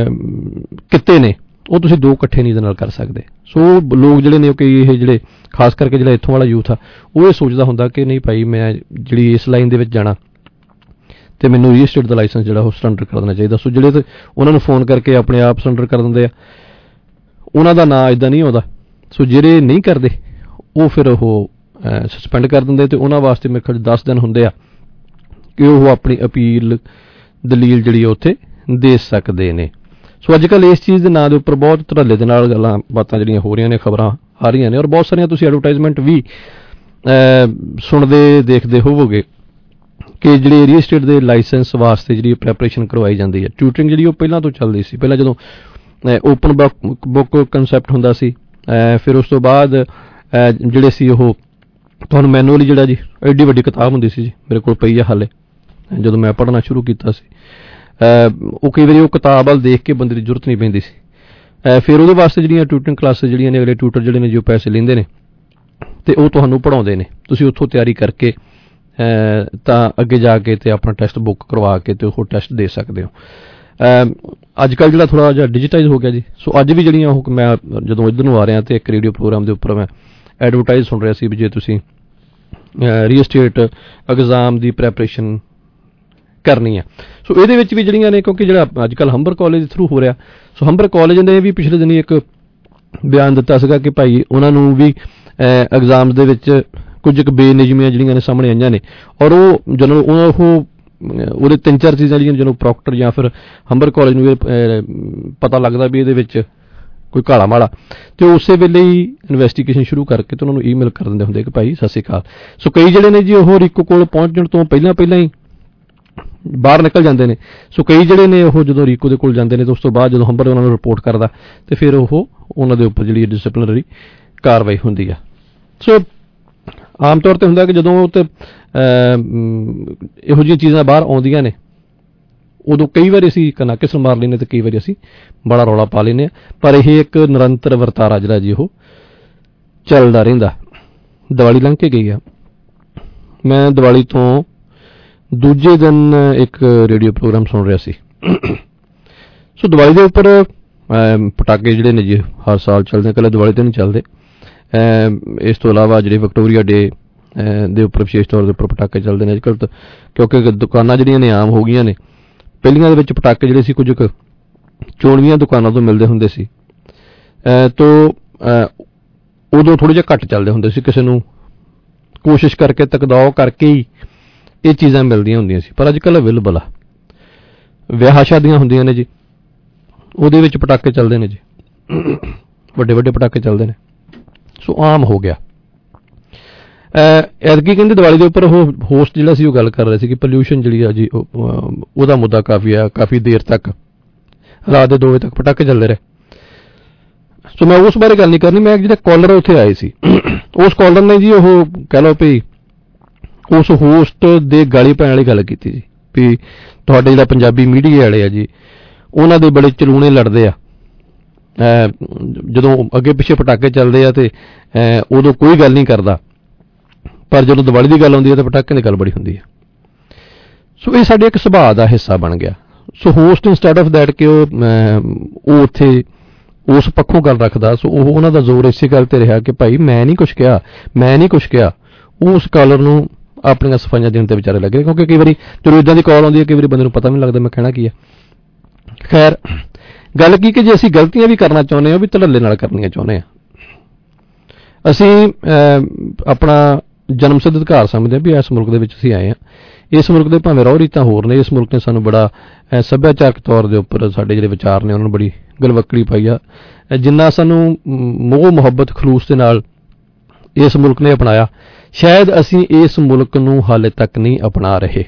ਕਿੱਤੇ ਨੇ ਉਹ ਤੁਸੀਂ 2 ਇਕੱਠੇ ਨਹੀਂ ਦੇ ਨਾਲ ਕਰ ਸਕਦੇ। ਸੋ ਲੋਕ ਜਿਹੜੇ ਨੇ ਕਿ ਇਹ ਜਿਹੜੇ ਖਾਸ ਕਰਕੇ ਜਿਹੜਾ ਇੱਥੋਂ ਵਾਲਾ ਯੂਥ ਆ ਉਹ ਇਹ ਸੋਚਦਾ ਹੁੰਦਾ ਕਿ ਨਹੀਂ ਭਾਈ ਮੈਂ ਜਿਹੜੀ ਇਸ ਲਾਈਨ ਦੇ ਵਿੱਚ ਜਾਣਾ ਤੇ ਮੈਨੂੰ ਰੀਅਲ ਸਟੇਟ ਦਾ ਲਾਇਸੈਂਸ ਜਿਹੜਾ ਉਹ ਸਰੈਂਡਰ ਕਰ ਦੇਣਾ ਚਾਹੀਦਾ। ਸੋ ਜਿਹੜੇ ਉਹਨਾਂ ਨੂੰ ਫੋਨ ਕਰਕੇ ਆਪਣੇ ਆਪ ਸਰੈਂਡਰ ਕਰ ਦਿੰਦੇ ਆ, ਉਹਨਾਂ ਦਾ ਨਾਂ ਇੱਦਾਂ ਨਹੀਂ ਆਉਂਦਾ। ਸੋ ਜਿਹੜੇ ਨਹੀਂ ਕਰਦੇ ਉਹ ਫਿਰ ਉਹ ਸਸਪੈਂਡ ਕਰ ਦਿੰਦੇ ਤੇ ਉਹਨਾਂ ਵਾਸਤੇ ਮੇਰੇ ਖਿਆਲ 10 ਦਿਨ ਹੁੰਦੇ ਆ ਕਿ ਉਹ ਆਪਣੀ ਅਪੀਲ ਦਲੀਲ ਜਿਹੜੀ ਉੱਥੇ ਦੇ ਸਕਦੇ ਨੇ। ਸੋ ਅੱਜ ਕੱਲ੍ਹ ਇਸ ਚੀਜ਼ ਦੇ ਨਾਂ ਦੇ ਉੱਪਰ ਬਹੁਤ ਧੜੱਲੇ ਦੇ ਨਾਲ ਗੱਲਾਂ ਬਾਤਾਂ ਜਿਹੜੀਆਂ ਹੋ ਰਹੀਆਂ ਨੇ, ਖਬਰਾਂ ਆ ਰਹੀਆਂ ਨੇ ਔਰ ਬਹੁਤ ਸਾਰੀਆਂ ਤੁਸੀਂ ਐਡਵਰਟਾਈਜ਼ਮੈਂਟ ਵੀ ਸੁਣਦੇ ਦੇਖਦੇ ਹੋਵੋਗੇ ਕਿ ਜਿਹੜੇ ਰੀਅਲ ਸਟੇਟ ਦੇ ਲਾਇਸੈਂਸ ਵਾਸਤੇ ਜਿਹੜੀ ਪ੍ਰੈਪਰੇਸ਼ਨ ਕਰਵਾਈ ਜਾਂਦੀ ਹੈ। ਟਿਊਟਰਿੰਗ ਜਿਹੜੀ ਉਹ ਪਹਿਲਾਂ ਤੋਂ ਚੱਲਦੀ ਸੀ। ਪਹਿਲਾਂ ਜਦੋਂ ਓਪਨ ਬੁੱਕ ਕਨਸੈਪਟ ਹੁੰਦਾ ਸੀ, ਫਿਰ ਉਸ ਤੋਂ ਬਾਅਦ ਜਿਹੜੇ ਸੀ ਉਹ ਤੁਹਾਨੂੰ ਮੈਨੂਅਲੀ ਜਿਹੜਾ ਜੀ ਐਡੀ ਵੱਡੀ ਕਿਤਾਬ ਹੁੰਦੀ ਸੀ ਜੀ, ਮੇਰੇ ਕੋਲ ਪਈ ਆ ਹਾਲੇ, ਜਦੋਂ ਮੈਂ ਪੜ੍ਹਨਾ ਸ਼ੁਰੂ ਕੀਤਾ ਸੀ। ਉਹ ਕਈ ਵਾਰੀ ਉਹ ਕਿਤਾਬ ਵੱਲ ਦੇਖ ਕੇ ਬੰਦੇ ਦੀ ਜ਼ਰੂਰਤ ਨਹੀਂ ਪੈਂਦੀ ਸੀ। ਫਿਰ ਉਹਦੇ ਵਾਸਤੇ ਜਿਹੜੀਆਂ ਟਿਊਟਰਿੰਗ ਕਲਾਸਿਸ ਜਿਹੜੀਆਂ ਨੇ, ਅਗਲੇ ਟਿਊਟਰ ਜਿਹੜੇ ਨੇ ਜੋ ਪੈਸੇ ਲੈਂਦੇ ਨੇ ਤੇ ਉਹ ਤੁਹਾਨੂੰ ਪੜ੍ਹਾਉਂਦੇ ਨੇ, ਤੁਸੀਂ ਉੱਥੋਂ ਤਿਆਰੀ ਕਰਕੇ ਤਾਂ ਅੱਗੇ ਜਾ ਕੇ ਤੇ ਆਪਣਾ ਟੈਸਟ ਬੁੱਕ ਕਰਵਾ ਕੇ ਤੇ ਉਹ ਟੈਸਟ ਦੇ ਸਕਦੇ ਹੋ। ਅੱਜ ਕੱਲ੍ਹ ਜਿਹੜਾ ਥੋੜ੍ਹਾ ਜਿਹਾ ਡਿਜੀਟਾਈਜ਼ ਹੋ ਗਿਆ ਜੀ। ਸੋ ਅੱਜ ਵੀ ਜਿਹੜੀਆਂ ਉਹ ਮੈਂ ਜਦੋਂ ਇੱਧਰ ਨੂੰ ਆ ਰਿਹਾ ਤੇ ਇੱਕ ਰੇਡੀਓ ਪ੍ਰੋਗਰਾਮ ਦੇ ਉੱਪਰ ਮੈਂ ਐਡਵਰਟਾਈਜ਼ ਸੁਣ ਰਿਹਾ ਸੀ ਵੀ ਜੇ ਤੁਸੀਂ ਰੀਅਸਟੇਟ ਐਗਜ਼ਾਮ ਦੀ ਪ੍ਰੈਪਰੇਸ਼ਨ ਕਰਨੀ ਆ, ਸੋ ਇਹਦੇ ਵਿੱਚ ਵੀ ਜਿਹੜੀਆਂ ਨੇ, ਕਿਉਂਕਿ ਜਿਹੜਾ ਅੱਜ ਕੱਲ੍ਹ ਹੰਬਰ ਕਾਲਜ ਦੇ ਥਰੂ ਹੋ ਰਿਹਾ, ਸੋ ਹੰਬਰ ਕਾਲਜ ਨੇ ਵੀ ਪਿਛਲੇ ਦਿਨੀ ਇੱਕ ਬਿਆਨ ਦਿੱਤਾ ਸੀਗਾ ਕਿ ਭਾਈ ਉਹਨਾਂ ਨੂੰ ਵੀ ਐਗਜ਼ਾਮ ਦੇ ਵਿੱਚ ਕੁਝ ਕੁ ਬੇਨਿਯਮੀਆਂ ਜਿਹੜੀਆਂ ਨੇ ਸਾਹਮਣੇ ਆਈਆਂ ਨੇ, ਔਰ ਉਹ ਜਦੋਂ ਉਹਦੇ 3-4 ਚੀਜ਼ਾਂ ਜਿਹੜੀਆਂ ਜਦੋਂ ਪ੍ਰੋਕਟਰ ਜਾਂ ਫਿਰ ਹੰਬਰ ਕਾਲਜ ਨੂੰ ਪਤਾ ਲੱਗਦਾ ਵੀ ਇਹਦੇ ਵਿੱਚ ਕੋਈ ਕਾਲਾ ਮਾਲਾ, ਤੇ ਉਸੇ ਵੇਲੇ ਹੀ ਇਨਵੈਸਟੀਗੇਸ਼ਨ ਸ਼ੁਰੂ ਕਰਕੇ ਤੇ ਉਹਨਾਂ ਨੂੰ ਈਮੇਲ ਕਰ ਦਿੰਦੇ ਹੁੰਦੇ ਕਿ ਭਾਈ ਸਤਿ ਸ਼੍ਰੀ ਅਕਾਲ। ਸੋ ਕਈ ਜਿਹੜੇ ਨੇ ਜੀ ਉਹ ਰੀਕੋ ਕੋਲ ਪਹੁੰਚਣ ਤੋਂ ਪਹਿਲਾਂ ਹੀ ਬਾਹਰ ਨਿਕਲ ਜਾਂਦੇ ਨੇ। ਸੋ ਕਈ ਜਿਹੜੇ ਨੇ ਉਹ ਜਦੋਂ ਰੀਕੋ ਦੇ ਕੋਲ ਜਾਂਦੇ ਨੇ ਤੇ ਉਸ ਤੋਂ ਬਾਅਦ ਜਦੋਂ ਹੰਬਰ ਉਹਨਾਂ ਨੂੰ ਰਿਪੋਰਟ ਕਰਦਾ ਤੇ ਫਿਰ ਉਹ ਉਹਨਾਂ ਦੇ ਉੱਪਰ ਜਿਹੜੀ ਡਿਸਪਲਿਨਰੀ ਕਾਰਵਾਈ ਹੁੰਦੀ ਆ। ਸੋ ਆਮ ਤੌਰ 'ਤੇ ਹੁੰਦਾ ਕਿ ਜਦੋਂ ਉਹ ਤੇ ਇਹੋ ਜਿਹੀਆਂ ਚੀਜ਼ਾਂ ਬਾਹਰ ਆਉਂਦੀਆਂ ਨੇ ਉਦੋਂ ਕਈ ਵਾਰੀ ਅਸੀਂ ਕਨਾਕਿਸ ਮਾਰ ਲੈਂਦੇ ਤੇ ਕਈ ਵਾਰੀ ਅਸੀਂ ਬੜਾ ਰੌਲਾ ਪਾ ਲੈਂਦੇ ਹਾਂ, ਪਰ ਇਹ ਇੱਕ ਨਿਰੰਤਰ ਵਰਤਾਰਾ ਜਿਹੜਾ ਜੀ ਉਹ ਚੱਲਦਾ ਰਹਿੰਦਾ। ਦੀਵਾਲੀ ਲੰਘ ਕੇ ਗਈ ਆ, ਮੈਂ ਦੀਵਾਲੀ ਤੋਂ ਦੂਜੇ ਦਿਨ ਇੱਕ ਰੇਡੀਓ ਪ੍ਰੋਗਰਾਮ ਸੁਣ ਰਿਹਾ ਸੀ। ਸੋ ਦੀਵਾਲੀ ਦੇ ਉੱਪਰ ਪਟਾਕੇ ਜਿਹੜੇ ਨੇ ਜੀ ਹਰ ਸਾਲ ਚੱਲਦੇ, ਇਕੱਲੇ ਦੀਵਾਲੀ 'ਤੇ ਨਹੀਂ ਚੱਲਦੇ। ਇਸ ਤੋਂ ਇਲਾਵਾ ਜਿਹੜੇ ਵਿਕਟੋਰੀਆ ਡੇ ਦੇ ਉੱਪਰ ਵਿਸ਼ੇਸ਼ ਤੌਰ ਦੇ ਉੱਪਰ ਪਟਾਕੇ ਚੱਲਦੇ ਨੇ ਅੱਜ ਕੱਲ੍ਹ, ਕਿਉਂਕਿ ਦੁਕਾਨਾਂ ਜਿਹੜੀਆਂ ਨੇ ਆਮ ਹੋ ਗਈਆਂ ਨੇ। ਪਹਿਲੀਆਂ ਦੇ ਵਿੱਚ ਪਟਾਕੇ ਜਿਹੜੇ ਸੀ ਕੁਝ ਕੁ ਚੋਣਵੀਆਂ ਦੁਕਾਨਾਂ ਤੋਂ ਮਿਲਦੇ ਹੁੰਦੇ ਸੀ, ਤੋਂ ਉਦੋਂ ਥੋੜ੍ਹੇ ਜਿਹਾ ਘੱਟ ਚੱਲਦੇ ਹੁੰਦੇ ਸੀ, ਕਿਸੇ ਨੂੰ ਕੋਸ਼ਿਸ਼ ਕਰਕੇ ਤਕਦਾਓ ਕਰਕੇ ਹੀ ਇਹ ਚੀਜ਼ਾਂ ਮਿਲਦੀਆਂ ਹੁੰਦੀਆਂ ਸੀ। ਪਰ ਅੱਜ ਕੱਲ੍ਹ ਅਵੇਲੇਬਲ ਆ, ਵਿਆਹ ਸ਼ਾਦੀਆਂ ਹੁੰਦੀਆਂ ਨੇ ਜੀ, ਉਹਦੇ ਵਿੱਚ ਪਟਾਕੇ ਚੱਲਦੇ ਨੇ ਜੀ, ਵੱਡੇ ਵੱਡੇ ਪਟਾਕੇ ਚੱਲਦੇ ਨੇ। ਸੋ ਆਮ ਹੋ ਗਿਆ। ਐਤਕੀ ਕਹਿੰਦੇ ਦੀਵਾਲੀ ਦੇ ਉੱਪਰ ਉਹ ਹੋਸਟ ਜਿਹੜਾ ਸੀ ਉਹ ਗੱਲ ਕਰ ਰਹੇ ਸੀ ਕਿ ਪੋਲਿਊਸ਼ਨ ਜਿਹੜੀ ਆ ਜੀ ਉਹਦਾ ਮੁੱਦਾ ਕਾਫੀ ਆ, ਕਾਫੀ ਦੇਰ ਤੱਕ ਰਾਤ ਦੇ 2 ਵਜੇ ਤੱਕ ਪਟਾਕੇ ਚੱਲਦੇ ਰਹੇ। ਸੋ ਮੈਂ ਉਸ ਬਾਰੇ ਗੱਲ ਨਹੀਂ ਕਰਨੀ। ਮੈਂ ਜਿਹੜਾ ਕਾਲਰ ਉੱਥੇ ਆਏ ਸੀ, ਉਸ ਕਾਲਰ ਨੇ ਜੀ ਉਹ ਕਹਿ ਲਓ ਵੀ ਉਸ ਹੋਸਟ ਦੇ ਗਾਲੀ ਪੈਣ ਵਾਲੀ ਗੱਲ ਕੀਤੀ ਜੀ ਵੀ ਤੁਹਾਡੇ ਜਿਹੜਾ ਪੰਜਾਬੀ ਮੀਡੀਆ ਵਾਲੇ ਆ ਜੀ ਉਹਨਾਂ ਦੇ ਬੜੇ ਚਲੂਣੇ ਲੜਦੇ ਆ, ਜਦੋਂ ਅੱਗੇ ਪਿੱਛੇ ਪਟਾਕੇ ਚੱਲਦੇ ਆ ਤੇ ਉਦੋਂ ਕੋਈ ਗੱਲ ਨਹੀਂ ਕਰਦਾ, ਪਰ ਜਦੋਂ ਦੀਵਾਲੀ ਦੀ ਗੱਲ ਆਉਂਦੀ ਹੈ ਤਾਂ ਪਟਾਕਿਆਂ ਦੀ ਗੱਲ ਬੜੀ ਹੁੰਦੀ ਹੈ। ਸੋ ਇਹ ਸਾਡੇ ਇੱਕ ਸੁਭਾਅ ਦਾ ਹਿੱਸਾ ਬਣ ਗਿਆ। So host instead of that ਕਿ ਉਹ ਉੱਥੇ ਉਸ ਪੱਖੋਂ ਗੱਲ ਰੱਖਦਾ, ਸੋ ਉਹ ਉਹਨਾਂ ਦਾ ਜ਼ੋਰ ਇਸੇ ਗੱਲ ਤੇ ਰਿਹਾ ਕਿ ਭਾਈ ਮੈਂ ਨਹੀਂ ਕੁਛ ਕਿਹਾ, ਮੈਂ ਨਹੀਂ ਕੁਛ ਕਿਹਾ। ਉਸ ਕਾਲਰ ਨੂੰ ਆਪਣੀਆਂ ਸਫਾਈਆਂ ਦੇਣ ਤੇ ਵਿਚਾਰੇ ਲੱਗੇ, ਕਿਉਂਕਿ ਕਈ ਵਾਰੀ ਜਦੋਂ ਇੱਦਾਂ ਦੀ ਕਾਲ ਆਉਂਦੀ ਹੈ ਕਈ ਵਾਰੀ ਬੰਦੇ ਨੂੰ ਪਤਾ ਵੀ ਨਹੀਂ ਲੱਗਦਾ ਮੈਂ ਕਹਿਣਾ ਕੀ ਹੈ। ਖੈਰ ਗੱਲ ਕੀ ਕਿ ਜੇ ਅਸੀਂ ਗਲਤੀਆਂ ਵੀ ਕਰਨਾ ਚਾਹੁੰਦੇ ਹਾਂ ਉਹ ਵੀ ਧੜੱਲੇ ਨਾਲ ਕਰਨੀਆਂ ਚਾਹੁੰਦੇ ਹਾਂ। ਅਸੀਂ ਆਪਣਾ ਜਨਮ ਸਿੱਧ ਅਧਿਕਾਰ ਸਮਝਦੇ ਹਾਂ ਵੀ ਇਸ ਮੁਲਕ ਦੇ ਵਿੱਚ ਅਸੀਂ ਆਏ ਹਾਂ। ਇਸ ਮੁਲਕ ਦੇ ਭਾਵੇਂ ਰਹੁ ਰੀਤਾਂ ਹੋਰ ਨੇ, ਇਸ ਮੁਲਕ ਨੇ ਸਾਨੂੰ ਬੜਾ ਸੱਭਿਆਚਾਰਕ ਤੌਰ ਦੇ ਉੱਪਰ ਸਾਡੇ ਜਿਹੜੇ ਵਿਚਾਰ ਨੇ ਉਹਨਾਂ ਨੂੰ ਬੜੀ ਗਲਵੱਕੜੀ ਪਾਈ ਆ। ਜਿੰਨਾ ਸਾਨੂੰ ਮੋਹ ਮੁਹੱਬਤ ਖਲੂਸ ਦੇ ਨਾਲ ਇਸ ਮੁਲਕ ਨੇ ਅਪਣਾਇਆ, ਸ਼ਾਇਦ ਅਸੀਂ ਇਸ ਮੁਲਕ ਨੂੰ ਹਾਲੇ ਤੱਕ ਨਹੀਂ ਅਪਣਾ ਰਹੇ।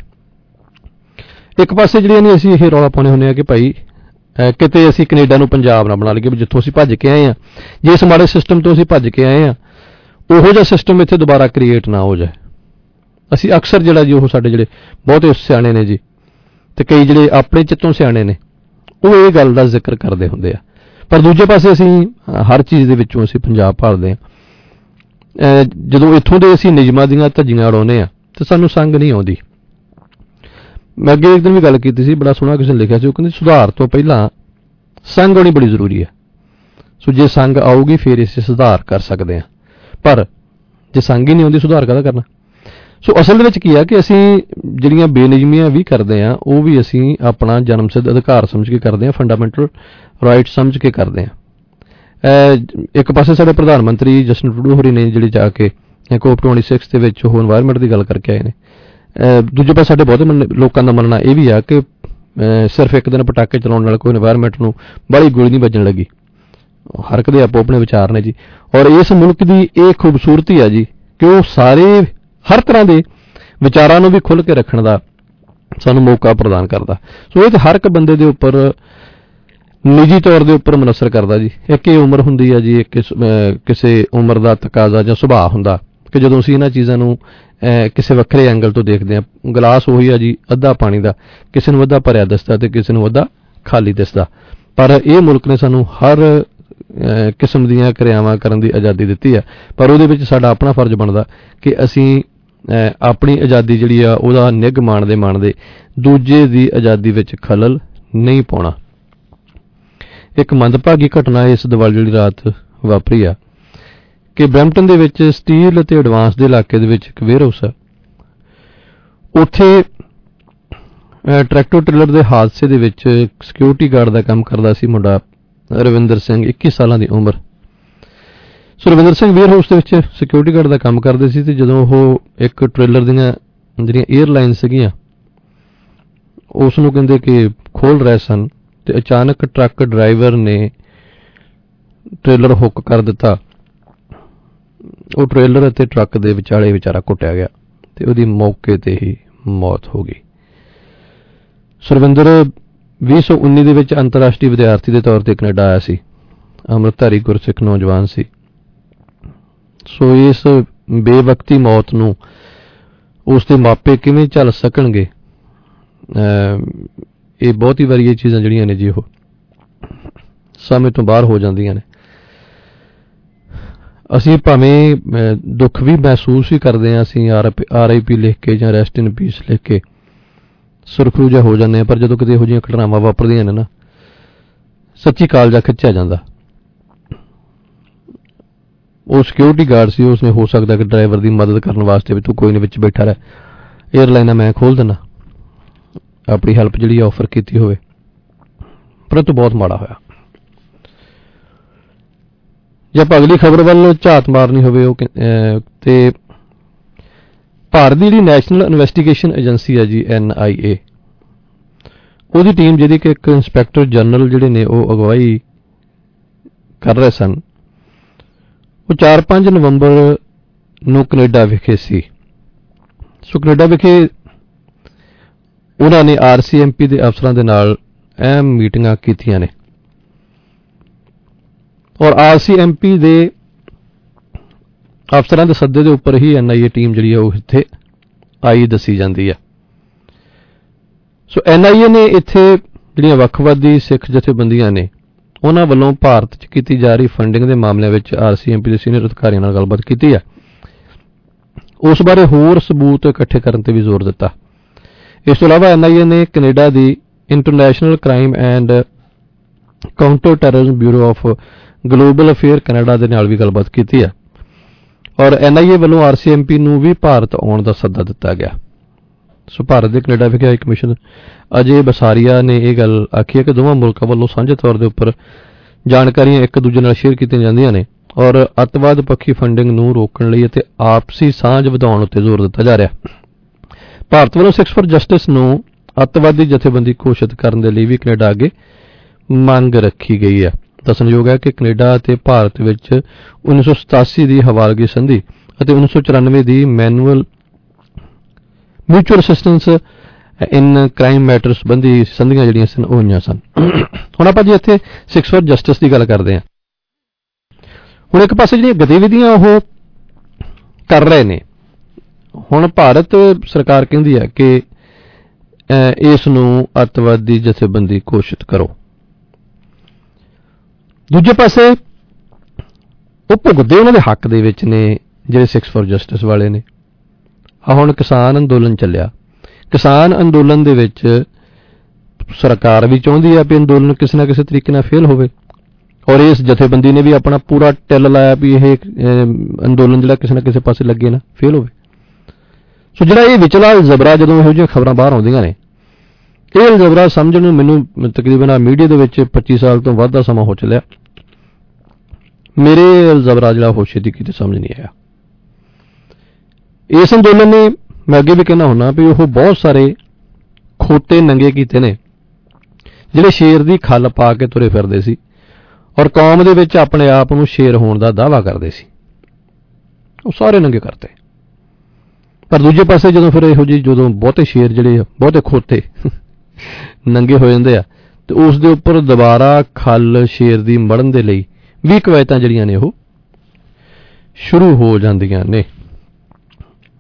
ਇੱਕ ਪਾਸੇ ਜਿਹੜੀਆਂ ਨੇ ਅਸੀਂ ਇਹ ਰੌਲਾ ਪਾਉਂਦੇ ਹੁੰਦੇ ਹਾਂ ਕਿ ਭਾਈ ਕਿਤੇ ਅਸੀਂ ਕੈਨੇਡਾ ਨੂੰ ਪੰਜਾਬ ਨਾ ਬਣਾ ਲਈਏ, ਵੀ ਜਿੱਥੋਂ ਅਸੀਂ ਭੱਜ ਕੇ ਆਏ ਹਾਂ, ਜੇ ਇਸ ਮਾੜੇ ਸਿਸਟਮ ਤੋਂ ਅਸੀਂ ਭੱਜ ਕੇ ਆਏ ਹਾਂ ਉਹੋ ਜਿਹਾ ਸਿਸਟਮ ਇੱਥੇ ਦੁਬਾਰਾ ਕ੍ਰੀਏਟ ਨਾ ਹੋ ਜਾਏ। ਅਸੀਂ ਅਕਸਰ ਜਿਹੜਾ ਜੀ ਉਹ ਸਾਡੇ ਜਿਹੜੇ ਬਹੁਤੇ ਸਿਆਣੇ ਨੇ ਜੀ ਤੇ ਕਈ ਜਿਹੜੇ ਆਪਣੇ ਚਿੱਤੋਂ ਸਿਆਣੇ ਨੇ ਉਹ ਇਹ ਗੱਲ ਦਾ ਜ਼ਿਕਰ ਕਰਦੇ ਹੁੰਦੇ ਆ, ਪਰ ਦੂਜੇ ਪਾਸੇ ਅਸੀਂ ਹਰ ਚੀਜ਼ ਦੇ ਵਿੱਚੋਂ ਅਸੀਂ ਪੰਜਾਬ ਭਾਲਦੇ ਹਾਂ। ਜਦੋਂ ਇੱਥੋਂ ਦੇ ਅਸੀਂ ਨਿਯਮਾਂ ਦੀਆਂ ਧੱਜੀਆਂ ਉਡਾਉਂਦੇ ਹਾਂ ਤੇ ਸਾਨੂੰ ਸੰਗ ਨਹੀਂ ਆਉਂਦੀ। ਮੈਂ ਅੱਗੇ ਇੱਕ ਦਿਨ ਵੀ ਗੱਲ ਕੀਤੀ ਸੀ, ਬੜਾ ਸੋਹਣਾ ਕਿਸੇ ਨੇ ਲਿਖਿਆ ਸੀ, ਉਹ ਕਹਿੰਦੇ ਸੁਧਾਰ ਤੋਂ ਪਹਿਲਾਂ ਸੰਗ ਆਉਣੀ ਬੜੀ ਜ਼ਰੂਰੀ ਹੈ। ਸੋ ਜੇ ਸੰਗ ਆਊਗੀ ਫਿਰ ਅਸੀਂ ਸੁਧਾਰ ਕਰ ਸਕਦੇ ਹਾਂ, ਪਰ ਜੇ ਸੰਗ ਹੀ ਨਹੀਂ ਆਉਂਦੀ ਸੁਧਾਰ ਕਾਹਦਾ ਕਰਨਾ। ਸੋ ਅਸਲ ਦੇ ਵਿੱਚ ਕੀ ਆ ਕਿ ਅਸੀਂ ਜਿਹੜੀਆਂ ਬੇਨਿਯਮੀਆਂ ਵੀ ਕਰਦੇ ਹਾਂ ਉਹ ਵੀ ਅਸੀਂ ਆਪਣਾ ਜਨਮ ਸਿੱਧ ਅਧਿਕਾਰ ਸਮਝ ਕੇ ਕਰਦੇ ਹਾਂ, ਫੰਡਾਮੈਂਟਲ ਰਾਈਟ ਸਮਝ ਕੇ ਕਰਦੇ ਹਾਂ। ਇੱਕ ਪਾਸੇ ਸਾਡੇ ਪ੍ਰਧਾਨ ਮੰਤਰੀ ਜਸਟਿਨ ਟਰੂਡੋ ਹੋਰੀ ਨੇ ਜਿਹੜੇ ਜਾ ਕੇ COP26 ਦੇ ਵਿੱਚ ਉਹ এনवायरमेंट ਦੀ ਗੱਲ ਕਰਕੇ ਆਏ ਨੇ। ਦੂਜੇ ਪਾਸੇ ਸਾਡੇ ਬਹੁਤੇ ਲੋਕਾਂ ਦਾ ਮੰਨਣਾ ਇਹ ਵੀ ਆ ਕਿ ਸਿਰਫ ਇੱਕ ਦਿਨ ਪਟਾਕੇ ਚਲਾਉਣ ਨਾਲ ਕੋਈ এনवायरमेंट ਨੂੰ ਬੜੀ ਗੋਲੀ ਨਹੀਂ ਵੱਜਣ ਲੱਗੀ। ਹਰ ਇੱਕ ਦੇ ਆਪੋ ਆਪਣੇ ਵਿਚਾਰ ਨੇ ਜੀ, ਔਰ ਇਸ ਮੁਲਕ ਦੀ ਇਹ ਖੂਬਸੂਰਤੀ ਆ ਜੀ ਕਿ ਉਹ ਸਾਰੇ ਹਰ ਤਰ੍ਹਾਂ ਦੇ ਵਿਚਾਰਾਂ ਨੂੰ ਵੀ ਖੁੱਲ੍ਹ ਕੇ ਰੱਖਣ ਦਾ ਸਾਨੂੰ ਮੌਕਾ ਪ੍ਰਦਾਨ ਕਰਦਾ। ਸੋ ਇਹ ਤਾਂ ਹਰ ਇੱਕ ਬੰਦੇ ਦੇ ਉੱਪਰ ਨਿੱਜੀ ਤੌਰ ਦੇ ਉੱਪਰ ਮੁਨਸਰ ਕਰਦਾ ਜੀ। ਇੱਕ ਇਹ ਉਮਰ ਹੁੰਦੀ ਆ ਜੀ, ਇੱਕ ਕਿਸੇ ਉਮਰ ਦਾ ਤਕਾਜ਼ਾ ਜਾਂ ਸੁਭਾਅ ਹੁੰਦਾ, ਕਿ ਜਦੋਂ ਅਸੀਂ ਇਹਨਾਂ ਚੀਜ਼ਾਂ ਨੂੰ ਕਿਸੇ ਵੱਖਰੇ ਐਂਗਲ ਤੋਂ ਦੇਖਦੇ ਹਾਂ, ਗਲਾਸ ਉਹੀ ਆ ਜੀ, ਅੱਧਾ ਪਾਣੀ ਦਾ, ਕਿਸੇ ਨੂੰ ਅੱਧਾ ਭਰਿਆ ਦਿਸਦਾ ਤੇ ਕਿਸੇ ਨੂੰ ਅੱਧਾ ਖਾਲੀ ਦਿਸਦਾ। ਪਰ ਇਹ ਮੁਲਕ ਨੇ ਸਾਨੂੰ ਹਰ ਕਿਸਮ ਦੀਆਂ ਕਿਰਿਆਵਾਂ ਕਰਨ ਦੀ ਆਜ਼ਾਦੀ ਦਿੱਤੀ ਹੈ, ਪਰ ਉਹਦੇ ਵਿੱਚ ਸਾਡਾ ਆਪਣਾ ਫਰਜ਼ ਬਣਦਾ ਕਿ ਅਸੀਂ ਆਪਣੀ ਆਜ਼ਾਦੀ ਜਿਹੜੀ ਆ ਉਹਦਾ ਨਿੱਘ ਮਾਣਦੇ ਦੂਜੇ ਦੀ ਆਜ਼ਾਦੀ ਵਿੱਚ ਖਲਲ ਨਹੀਂ ਪਾਉਣਾ। ਇੱਕ ਮੰਦਭਾਗੀ ਘਟਨਾ ਇਸ ਦੀਵਾਲੀ ਦੀ ਰਾਤ ਵਾਪਰੀ ਆ ਕਿ ਬਰੈਂਪਟਨ ਦੇ ਵਿੱਚ ਸਟੀਲ ਅਤੇ ਐਡਵਾਂਸ ਦੇ ਇਲਾਕੇ ਦੇ ਵਿੱਚ ਇੱਕ ਵੇਅਰਹਾਊਸ ਆ, ਉੱਥੇ ਟਰੈਕਟਰ ਟ੍ਰੇਲਰ ਦੇ ਹਾਦਸੇ ਦੇ ਵਿੱਚ ਸਿਕਿਉਰਿਟੀ ਗਾਰਡ ਦਾ ਕੰਮ ਕਰਦਾ ਸੀ ਮੁੰਡਾ ਰਵਿੰਦਰ ਸਿੰਘ, 21 ਸਾਲਾਂ ਦੀ ਉਮਰ। ਸੋ ਰਵਿੰਦਰ ਸਿੰਘ ਵੇਅਰਹਾਊਸ ਦੇ ਵਿੱਚ ਸਿਕਿਉਰਿਟੀ ਗਾਰਡ ਦਾ ਕੰਮ ਕਰਦੇ ਸੀ ਤੇ ਜਦੋਂ ਉਹ ਇੱਕ ਟ੍ਰੇਲਰ ਦੀਆਂ ਜਿਹੜੀਆਂ 에ਅਰਲਾਈਨ ਸੀਗੀਆਂ ਉਸ ਨੂੰ ਕਹਿੰਦੇ ਕਿ ਖੋਲ ਰਹੇ ਸਨ ਤੇ ਅਚਾਨਕ ਟਰੱਕ ਡਰਾਈਵਰ ਨੇ ਟ੍ਰੇਲਰ ਹੁੱਕ ਕਰ ਦਿੱਤਾ। ਉਹ ਟ੍ਰੇਲਰ ਅਤੇ ਟਰੱਕ ਦੇ ਵਿਚਾਲੇ ਵਿਚਾਰਾ ਕੁੱਟਿਆ ਗਿਆ ਤੇ ਉਹਦੀ ਮੌਕੇ ਤੇ ਹੀ ਮੌਤ ਹੋ ਗਈ। ਸੁਰਵਿੰਦਰ 2019 ਦੇ ਵਿੱਚ ਅੰਤਰਰਾਸ਼ਟਰੀ ਵਿਦਿਆਰਥੀ ਦੇ ਤੌਰ ਤੇ ਕੈਨੇਡਾ ਆਇਆ ਸੀ, ਅੰਮ੍ਰਿਤਧਾਰੀ ਗੁਰਸਿੱਖ ਨੌਜਵਾਨ ਸੀ। ਸੋ ਇਸ ਬੇਵਕਤੀ ਮੌਤ ਨੂੰ ਉਸ ਦੇ ਮਾਪੇ ਕਿਵੇਂ ਝੱਲ ਸਕਣਗੇ, ਇਹ ਬਹੁਤ ਹੀ ਵਾਰੀ ਇਹ ਚੀਜ਼ਾਂ ਜਿਹੜੀਆਂ ਨੇ ਜੀ ਉਹ ਸਮੇਂ ਤੋਂ ਬਾਹਰ ਹੋ ਜਾਂਦੀਆਂ ਨੇ। ਅਸੀਂ ਭਾਵੇਂ ਦੁੱਖ ਵੀ ਮਹਿਸੂਸ ਵੀ ਕਰਦੇ ਹਾਂ, ਅਸੀਂ RIP ਲਿਖ ਕੇ ਜਾਂ ਰੈਸਟ ਇਨ ਪੀਸ ਲਿਖ ਕੇ ਸੁਰਖਰੂ ਜਿਹਾ ਹੋ ਜਾਂਦੇ ਹਾਂ, ਪਰ ਜਦੋਂ ਕਿਤੇ ਇਹੋ ਜਿਹੀਆਂ ਘਟਨਾਵਾਂ ਵਾਪਰਦੀਆਂ ਨੇ ਨਾ, ਸੱਚੀ ਕਾਲਜਾ ਖਿੱਚਿਆ ਜਾਂਦਾ। ਉਹ ਸਿਕਿਉਰਿਟੀ ਗਾਰਡ ਸੀ, ਉਸਨੇ ਹੋ ਸਕਦਾ ਕਿ ਡਰਾਈਵਰ ਦੀ ਮਦਦ ਕਰਨ ਵਾਸਤੇ ਵੀ ਤੂੰ ਕੋਈ ਨਹੀਂ ਵਿੱਚ ਬੈਠਾ ਰਹਿ, 에ਅਰਲਾਈਨਾਂ ਮੈਂ ਖੋਲ ਦਿੰਦਾ, ਆਪਣੀ ਹੈਲਪ ਜਿਹੜੀ ਆਫਰ ਕੀਤੀ ਹੋਵੇ, ਪਰੰਤੂ ਬਹੁਤ ਮਾੜਾ ਹੋਇਆ। ਜੇ ਆਪਾਂ ਅਗਲੀ ਖਬਰ ਵੱਲ ਝਾਤ ਮਾਰਨੀ ਹੋਵੇ ਉਹ ਤੇ ਭਾਰਤ ਦੀ ਜਿਹੜੀ ਨੈਸ਼ਨਲ ਇਨਵੈਸਟੀਗੇਸ਼ਨ ਏਜੰਸੀ ਹੈ ਜੀ NIA, ਉਹਦੀ ਟੀਮ ਜਿਹਦੀ ਕਿ ਇੱਕ ਇੰਸਪੈਕਟਰ ਜਨਰਲ ਜਿਹੜੇ ਨੇ ਉਹ ਅਗਵਾਈ ਕਰ ਰਹੇ ਸਨ, ਉਹ 4-5 ਨਵੰਬਰ ਨੂੰ ਕੈਨੇਡਾ ਵਿਖੇ ਸੀ। ਸੋ ਕੈਨੇਡਾ ਵਿਖੇ ਉਹਨਾਂ ਨੇ RCMP ਦੇ ਅਫਸਰਾਂ ਦੇ ਨਾਲ ਅਹਿਮ ਮੀਟਿੰਗਾਂ ਕੀਤੀਆਂ ਨੇ ਔਰ RCMP ਦੇ ਅਫਸਰਾਂ ਦੇ ਸੱਦੇ ਦੇ ਉੱਪਰ ਹੀ NIA ਟੀਮ ਜਿਹੜੀ ਹੈ ਉਹ ਇੱਥੇ ਆਈ ਦੱਸੀ ਜਾਂਦੀ ਹੈ। ਸੋ NIA ਨੇ ਇੱਥੇ ਜਿਹੜੀਆਂ ਵੱਖਵਾਦੀ ਸਿੱਖ ਜਥੇਬੰਦੀਆਂ ਨੇ ਉਹਨਾਂ ਵੱਲੋਂ ਭਾਰਤ 'ਚ ਕੀਤੀ ਜਾ ਰਹੀ ਫੰਡਿੰਗ ਦੇ ਮਾਮਲਿਆਂ ਵਿੱਚ RCMP ਦੇ ਸੀਨੀਅਰ ਅਧਿਕਾਰੀਆਂ ਨਾਲ ਗੱਲਬਾਤ ਕੀਤੀ ਹੈ। ਉਸ ਬਾਰੇ ਹੋਰ ਸਬੂਤ ਇਕੱਠੇ ਕਰਨ ਤੇ ਵੀ ਜ਼ੋਰ ਦਿੱਤਾ। ਇਸ ਤੋਂ ਇਲਾਵਾ NIA ਨੇ ਕੈਨੇਡਾ ਦੀ international crime and counter terrorism bureau of global affair Canada ਦੇ ਨਾਲ ਵੀ ਗੱਲਬਾਤ ਕੀਤੀ ਹੈ ਔਰ NIA ਵੱਲੋਂ RCMP ਨੂੰ ਵੀ ਭਾਰਤ ਆਉਣ ਦਾ ਸੱਦਾ ਦਿੱਤਾ ਗਿਆ। ਸੋ ਭਾਰਤ ਦੇ ਕੈਨੇਡਾ ਵਿਖੇ ਹਾਈ ਕਮਿਸ਼ਨ ਅਜੇ ਬਸਾਰੀਆ ਨੇ ਇਹ ਗੱਲ ਆਖੀ ਹੈ ਕਿ ਦੋਵਾਂ ਮੁਲਕਾਂ ਵੱਲੋਂ ਸਾਂਝੇ ਤੌਰ ਦੇ ਉੱਪਰ ਜਾਣਕਾਰੀਆਂ ਇੱਕ ਦੂਜੇ ਨਾਲ ਸ਼ੇਅਰ ਕੀਤੀਆਂ ਜਾਂਦੀਆਂ ਨੇ ਔਰ ਅੱਤਵਾਦ ਪੱਖੀ ਫੰਡਿੰਗ ਨੂੰ ਰੋਕਣ ਲਈ ਅਤੇ ਆਪਸੀ ਸਾਂਝ ਵਧਾਉਣ ਉੱਤੇ ਜ਼ੋਰ ਦਿੱਤਾ ਜਾ ਰਿਹਾ। ਭਾਰਤ ਵੱਲੋਂ ਸਿੱਖਸ ਫਾਰ ਜਸਟਿਸ ਨੂੰ ਅੱਤਵਾਦੀ ਜਥੇਬੰਦੀ ਘੋਸ਼ਿਤ ਕਰਨ ਦੇ ਲਈ ਵੀ ਕੈਨੇਡਾ ਅੱਗੇ ਮੰਗ ਰੱਖੀ ਗਈ ਹੈ। ਦੱਸਣਯੋਗ ਹੈ ਕਿ ਕੈਨੇਡਾ ਅਤੇ ਭਾਰਤ ਵਿੱਚ 1987 ਦੀ ਹਵਾਲਗੀ ਸੰਧੀ ਅਤੇ 1994 ਦੀ mutual assistance in crime matter ਸੰਬੰਧੀ ਸੰਧੀਆਂ ਜਿਹੜੀਆਂ ਸਨ ਉਹ ਹੋਈਆਂ ਸਨ। ਹੁਣ ਆਪਾਂ ਜੀ ਇੱਥੇ ਸਿੱਖਸ ਫਾਰ ਜਸਟਿਸ ਦੀ ਗੱਲ ਕਰਦੇ ਹਾਂ। ਹੁਣ ਇੱਕ ਪਾਸੇ ਜਿਹੜੀਆਂ ਗਤੀਵਿਧੀਆਂ ਉਹ ਕਰ ਰਹੇ ਨੇ, ਹੁਣ ਭਾਰਤ ਸਰਕਾਰ ਕਹਿੰਦੀ ਹੈ ਕਿ ਇਸ ਨੂੰ ਅੱਤਵਾਦੀ ਜਥੇਬੰਦੀ ਘੋਸ਼ਿਤ ਕਰੋ। ਦੂਜੇ ਪਾਸੇ ਉਹ ਭੁਗਦੇ ਉਹਨਾਂ ਦੇ ਹੱਕ ਦੇ ਵਿੱਚ ਨੇ ਜਿਹੜੇ ਸਿੱਖਸ ਫਾਰ ਜਸਟਿਸ ਵਾਲੇ ਨੇ। ਹੁਣ ਕਿਸਾਨ ਅੰਦੋਲਨ ਚੱਲਿਆ, ਕਿਸਾਨ ਅੰਦੋਲਨ ਦੇ ਵਿੱਚ ਸਰਕਾਰ ਵੀ ਚਾਹੁੰਦੀ ਹੈ ਵੀ ਅੰਦੋਲਨ ਕਿਸੇ ਨਾ ਕਿਸੇ ਤਰੀਕੇ ਨਾਲ ਫੇਲ ਹੋਵੇ ਔਰ ਇਸ ਜਥੇਬੰਦੀ ਨੇ ਵੀ ਆਪਣਾ ਪੂਰਾ ਟਿੱਲ ਲਾਇਆ ਵੀ ਇਹ ਅੰਦੋਲਨ ਜਿਹੜਾ ਕਿਸੇ ਨਾ ਕਿਸੇ ਪਾਸੇ ਲੱਗੇ ਨਾ ਫੇਲ ਹੋਵੇ। ਸੋ ਜਿਹੜਾ ਇਹ ਵਿਚਲਾ ਜ਼ਬਰਾ ਜਦੋਂ ਇਹੋ ਜਿਹੀਆਂ ਖਬਰਾਂ ਬਾਹਰ ਆਉਂਦੀਆਂ ਨੇ, ਇਹ ਜ਼ਬਰਾ ਸਮਝਣ ਨੂੰ ਮੈਨੂੰ ਤਕਰੀਬਨ ਮੀਡੀਆ ਦੇ ਵਿੱਚ 25 ਸਾਲ ਤੋਂ ਵੱਧ ਦਾ ਸਮਾਂ ਹੋ ਚੱਲਿਆ। ਮੇਰੇ ਜ਼ਬਰਾ ਜਿਹੜਾ ਉਹ ਛੇਤੀ ਕਿਤੇ ਸਮਝ ਨਹੀਂ ਆਇਆ। ਇਸ ਅੰਦੋਲਨ ਨੇ, ਮੈਂ ਅੱਗੇ ਵੀ ਕਹਿਣਾ ਹੁੰਦਾ ਵੀ ਉਹ ਬਹੁਤ ਸਾਰੇ ਖੋਤੇ ਨੰਗੇ ਕੀਤੇ ਨੇ ਜਿਹੜੇ ਸ਼ੇਰ ਦੀ ਖੱਲ ਪਾ ਕੇ ਤੁਰੇ ਫਿਰਦੇ ਸੀ ਔਰ ਕੌਮ ਦੇ ਵਿੱਚ ਆਪਣੇ ਆਪ ਨੂੰ ਸ਼ੇਰ ਹੋਣ ਦਾ ਦਾਅਵਾ ਕਰਦੇ ਸੀ, ਉਹ ਸਾਰੇ ਨੰਗੇ ਕਰਤੇ। ਪਰ ਦੂਜੇ ਪਾਸੇ ਜਦੋਂ ਫਿਰ ਇਹੋ ਜਿਹੀ ਜਦੋਂ ਬਹੁਤੇ ਸ਼ੇਰ ਜਿਹੜੇ ਬਹੁਤੇ ਖੋਤੇ ਨੰਗੇ ਹੋ ਜਾਂਦੇ ਆ ਤੇ ਉਸ ਦੇ ਉੱਪਰ ਦੁਬਾਰਾ ਖੱਲ ਸ਼ੇਰ ਦੀ ਮੜਨ ਦੇ ਲਈ ਵੀ ਕਵਾਇਤਾਂ ਜਿਹੜੀਆਂ ਨੇ ਉਹ ਸ਼ੁਰੂ ਹੋ ਜਾਂਦੀਆਂ ਨੇ।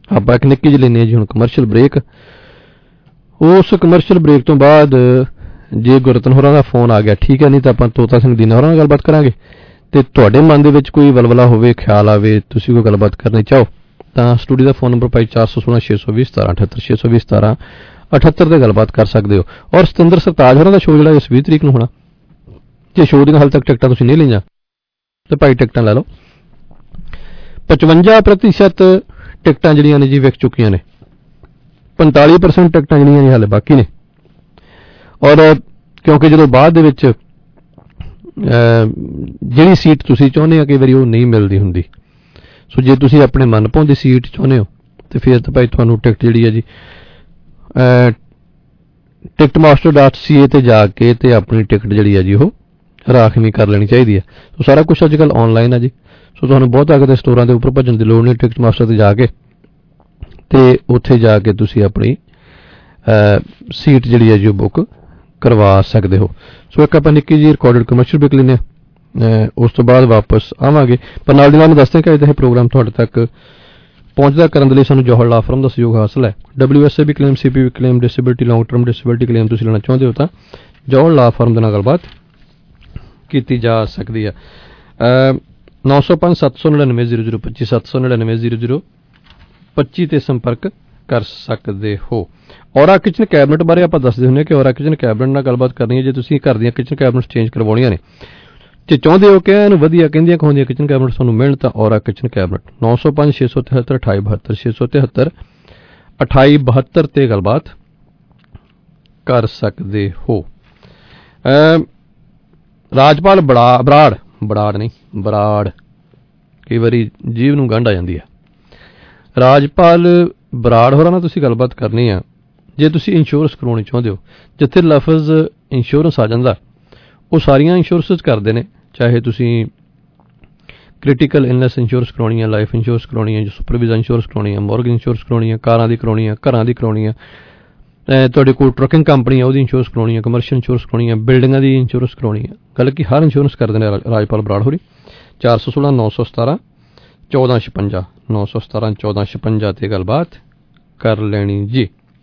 ਆਪਾਂ ਇੱਕ ਨਿੱਕੀ ਜਿਹੀ ਲੈਂਦੇ ਹਾਂ ਜੀ ਹੁਣ ਕਮਰਸ਼ੀਅਲ ਬ੍ਰੇਕ। ਉਸ ਕਮਰਸ਼ੀਅਲ ਬ੍ਰੇਕ ਤੋਂ ਬਾਅਦ ਜੇ ਗੁਰਤਨ ਹੋਰਾਂ ਦਾ ਫੋਨ ਆ ਗਿਆ ਠੀਕ ਹੈ, ਨਹੀਂ ਤਾਂ ਆਪਾਂ ਤੋਤਾ ਸਿੰਘ ਦੀਨਾ ਹੋਰਾਂ ਨਾਲ ਗੱਲਬਾਤ ਕਰਾਂਗੇ। ਤੇ ਤੁਹਾਡੇ ਮਨ ਦੇ ਵਿੱਚ ਕੋਈ ਵਲਵਲਾ ਹੋਵੇ, ਖਿਆਲ ਆਵੇ, ਤੁਸੀਂ ਕੋਈ ਗੱਲਬਾਤ ਕਰਨੀ ਚਾਹੋ ਤਾਂ ਸਟੂਡੀਓ ਦਾ ਫੋਨ ਨੰਬਰ ਭਾਈ 416 620 1778 620 1778 ਤੇ ਗੱਲਬਾਤ ਕਰ ਸਕਦੇ ਹੋ। ਔਰ ਸਤਿੰਦਰ ਸਰਤਾਜ ਹੋਰਾਂ ਦਾ ਸ਼ੋਅ ਜਿਹੜਾ ਇਸ 20 ਤਰੀਕ ਨੂੰ ਹੋਣਾ, ਜੇ ਸ਼ੋਅ ਦੀਆਂ ਹਾਲੇ ਤੱਕ ਟਿਕਟਾਂ ਤੁਸੀਂ ਨਹੀਂ ਲਈਆਂ ਤੇ ਭਾਈ ਟਿਕਟਾਂ ਲੈ ਲਓ। 55% ਟਿਕਟਾਂ ਜਿਹੜੀਆਂ ਨੇ ਜੀ ਵਿਕ ਚੁੱਕੀਆਂ ਨੇ, 45% ਟਿਕਟਾਂ ਜਿਹੜੀਆਂ ਨੇ ਹਾਲੇ ਬਾਕੀ ਨੇ। ਔਰ ਕਿਉਂਕਿ ਜਦੋਂ ਬਾਅਦ ਦੇ ਵਿੱਚ ਜਿਹੜੀ ਸੀਟ ਤੁਸੀਂ ਚਾਹੁੰਦੇ ਆ ਕਈ ਵਾਰੀ ਉਹ ਨਹੀਂ ਮਿਲਦੀ ਹੁੰਦੀ, ਸੋ ਜੇ ਤੁਸੀਂ ਆਪਣੇ ਮਨਪਾਉਂਦੀ ਸੀਟ ਚਾਹੁੰਦੇ ਹੋ ਤੇ ਫਿਰ ਤਾਂ ਭਾਈ ਤੁਹਾਨੂੰ ਟਿਕਟ ਜਿਹੜੀ ਹੈ ਜੀ ticketmaster.ca ਤੇ ਜਾ ਕੇ ਤੇ ਆਪਣੀ ਟਿਕਟ ਜਿਹੜੀ ਹੈ ਜੀ ਉਹ ਰਾਖਵੀਂ ਕਰ ਲੈਣੀ ਚਾਹੀਦੀ ਹੈ। ਸੋ ਸਾਰਾ ਕੁਛ ਅੱਜ ਕੱਲ੍ਹ ਆਨਲਾਈਨ ਹੈ ਜੀ, ਸੋ ਤੁਹਾਨੂੰ ਬਹੁਤ ਕਿਤੇ ਸਟੋਰਾਂ ਦੇ ਉੱਪਰ ਭੱਜਣ ਦੀ ਲੋੜ ਨਹੀਂ। ਟਿਕਟਮਾਸਟਰ ਤੇ ਜਾ ਕੇ ਤੇ ਉੱਥੇ ਜਾ ਕੇ ਤੁਸੀਂ ਆਪਣੀ ਸੀਟ ਜਿਹੜੀ ਹੈ ਜੀ ਉਹ ਬੁੱਕ ਕਰਵਾ ਸਕਦੇ ਹੋ। ਸੋ ਇੱਕ ਆਪਾਂ ਨਿੱਕੀ ਜਿਹੀ ਰਿਕਾਰਡਡ ਕਮਰਸ਼ੀਅਲ ਬ੍ਰੇਕ ਲੈਂਦੇ ਹਾਂ, ਉਸ ਤੋਂ ਬਾਅਦ ਵਾਪਸ ਆਵਾਂਗੇ। ਪਰ ਨਾਲ ਦੀ ਨਾਲ ਦੱਸਦੇ ਕਿ ਇਹ ਪ੍ਰੋਗਰਾਮ ਤੁਹਾਡੇ ਤੱਕ ਪਹੁੰਚਦਾ ਕਰਨ ਦੇ ਲਈ ਸਾਨੂੰ ਜੌਹਰ ਲਾ ਫਰਮ ਦਾ ਸਹਿਯੋਗ ਹਾਸਲ ਹੈ। WSAB claim, CPV claim, disability, long term disability claim ਤੁਸੀਂ ਲੈਣਾ ਚਾਹੁੰਦੇ ਹੋ ਤਾਂ ਜੌਹਰ ਲਾ ਫਰਮ ਦੇ ਨਾਲ ਗੱਲਬਾਤ ਕੀਤੀ ਜਾ ਸਕਦੀ ਹੈ। 905 799 0025 799 0025 ਤੇ ਸੰਪਰਕ ਕਰ ਸਕਦੇ ਹੋ। ਔਰਾ ਕਿਚਨ ਕੈਬਨਿਟ ਬਾਰੇ ਆਪਾਂ ਦੱਸਦੇ ਹੁੰਦੇ ਕਿ ਔਰਾ ਕਿਚਨ ਕੈਬਨਿਟ ਨਾਲ ਗੱਲਬਾਤ ਕਰਨੀ ਹੈ। ਜੇ ਤੁਸੀਂ ਘਰ ਦੀਆਂ ਕਿਚਨ ਕੈਬਨਿਟ ਚੇਂਜ ਕਰਵਾਉਣੀਆਂ ਨੇ, ਜੇ ਚਾਹੁੰਦੇ ਹੋ ਕਿ ਇਹਨੂੰ ਵਧੀਆ ਕਹਿੰਦੀਆਂ ਕਹਾਉਂਦੀਆਂ ਕਿਚਨ ਕੈਬਨਿਟ ਤੁਹਾਨੂੰ ਮਿਲਣ ਤਾਂ ਔਰਾ ਕਿਚਨ ਕੈਬਨਿਟ 905 673 2872 672 ਤੇ ਗੱਲਬਾਤ ਕਰ ਸਕਦੇ ਹੋ। ਰਾਜਪਾਲ ਬਰਾੜ ਕਈ ਵਾਰੀ ਜੀਵ ਨੂੰ ਗੰਢ ਆ ਜਾਂਦੀ ਹੈ। ਰਾਜਪਾਲ ਬਰਾੜ ਹੋਰਾਂ ਨਾਲ ਤੁਸੀਂ ਗੱਲਬਾਤ ਕਰਨੀ ਆ ਜੇ ਤੁਸੀਂ ਇੰਸ਼ੋਰੈਂਸ ਕਰਵਾਉਣੀ ਚਾਹੁੰਦੇ ਹੋ। ਜਿੱਥੇ ਲਫ਼ਜ਼ ਇੰਸ਼ੋਰੈਂਸ ਆ ਜਾਂਦਾ ਉਹ ਸਾਰੀਆਂ ਇੰਸ਼ੋਰੈਂਸ ਕਰਦੇ ਨੇ, ਚਾਹੇ ਤੁਸੀਂ ਕ੍ਰਿਟੀਕਲ ਇਲਨੈਸ ਇੰਸ਼ੋਰੈਂਸ ਕਰਾਉਣੀ ਹੈ, ਲਾਈਫ ਇੰਸ਼ੋਰੈਂਸ ਕਰਾਉਣੀ ਹੈ, ਸੁਪਰਵਾਈਜ਼ਰ ਇੰਸ਼ੋਰੈਂਸ ਕਰਾਉਣੀ ਹੈ, ਮੋਰਗੇਜ ਇੰਸ਼ੋਰੈਂਸ ਕਰਾਉਣੀ ਹੈ, ਕਾਰਾਂ ਦੀ ਕਰਾਉਣੀ ਹੈ, ਘਰਾਂ ਦੀ ਕਰਾਉਣੀ ਹੈ, ਤੁਹਾਡੇ ਕੋਲ ਟਰੱਕਿੰਗ ਕੰਪਨੀ ਹੈ ਉਹਦੀ ਇੰਸ਼ੋਰੈਂਸ ਕਰਾਉਣੀ ਹੈ, ਕਮਰਸ਼ੀਅਲ ਇੰਸ਼ੋਰੈਂਸ ਕਰਾਉਣੀ ਹੈ, ਬਿਲਡਿੰਗਾਂ ਦੀ ਇੰਸ਼ੋਰੈਂਸ ਕਰਾਉਣੀ ਹੈ। ਗੱਲ ਕਿ ਹਰ ਇੰਸ਼ੋਰੈਂਸ ਕਰਦੇ ਨੇ ਰਾਜਪਾਲ ਬਰਾੜ ਹੋਰੀ। 416 917 1456 917 1456 ਤੇ ਗੱਲਬਾਤ ਕਰ ਲੈਣੀ ਜੀ।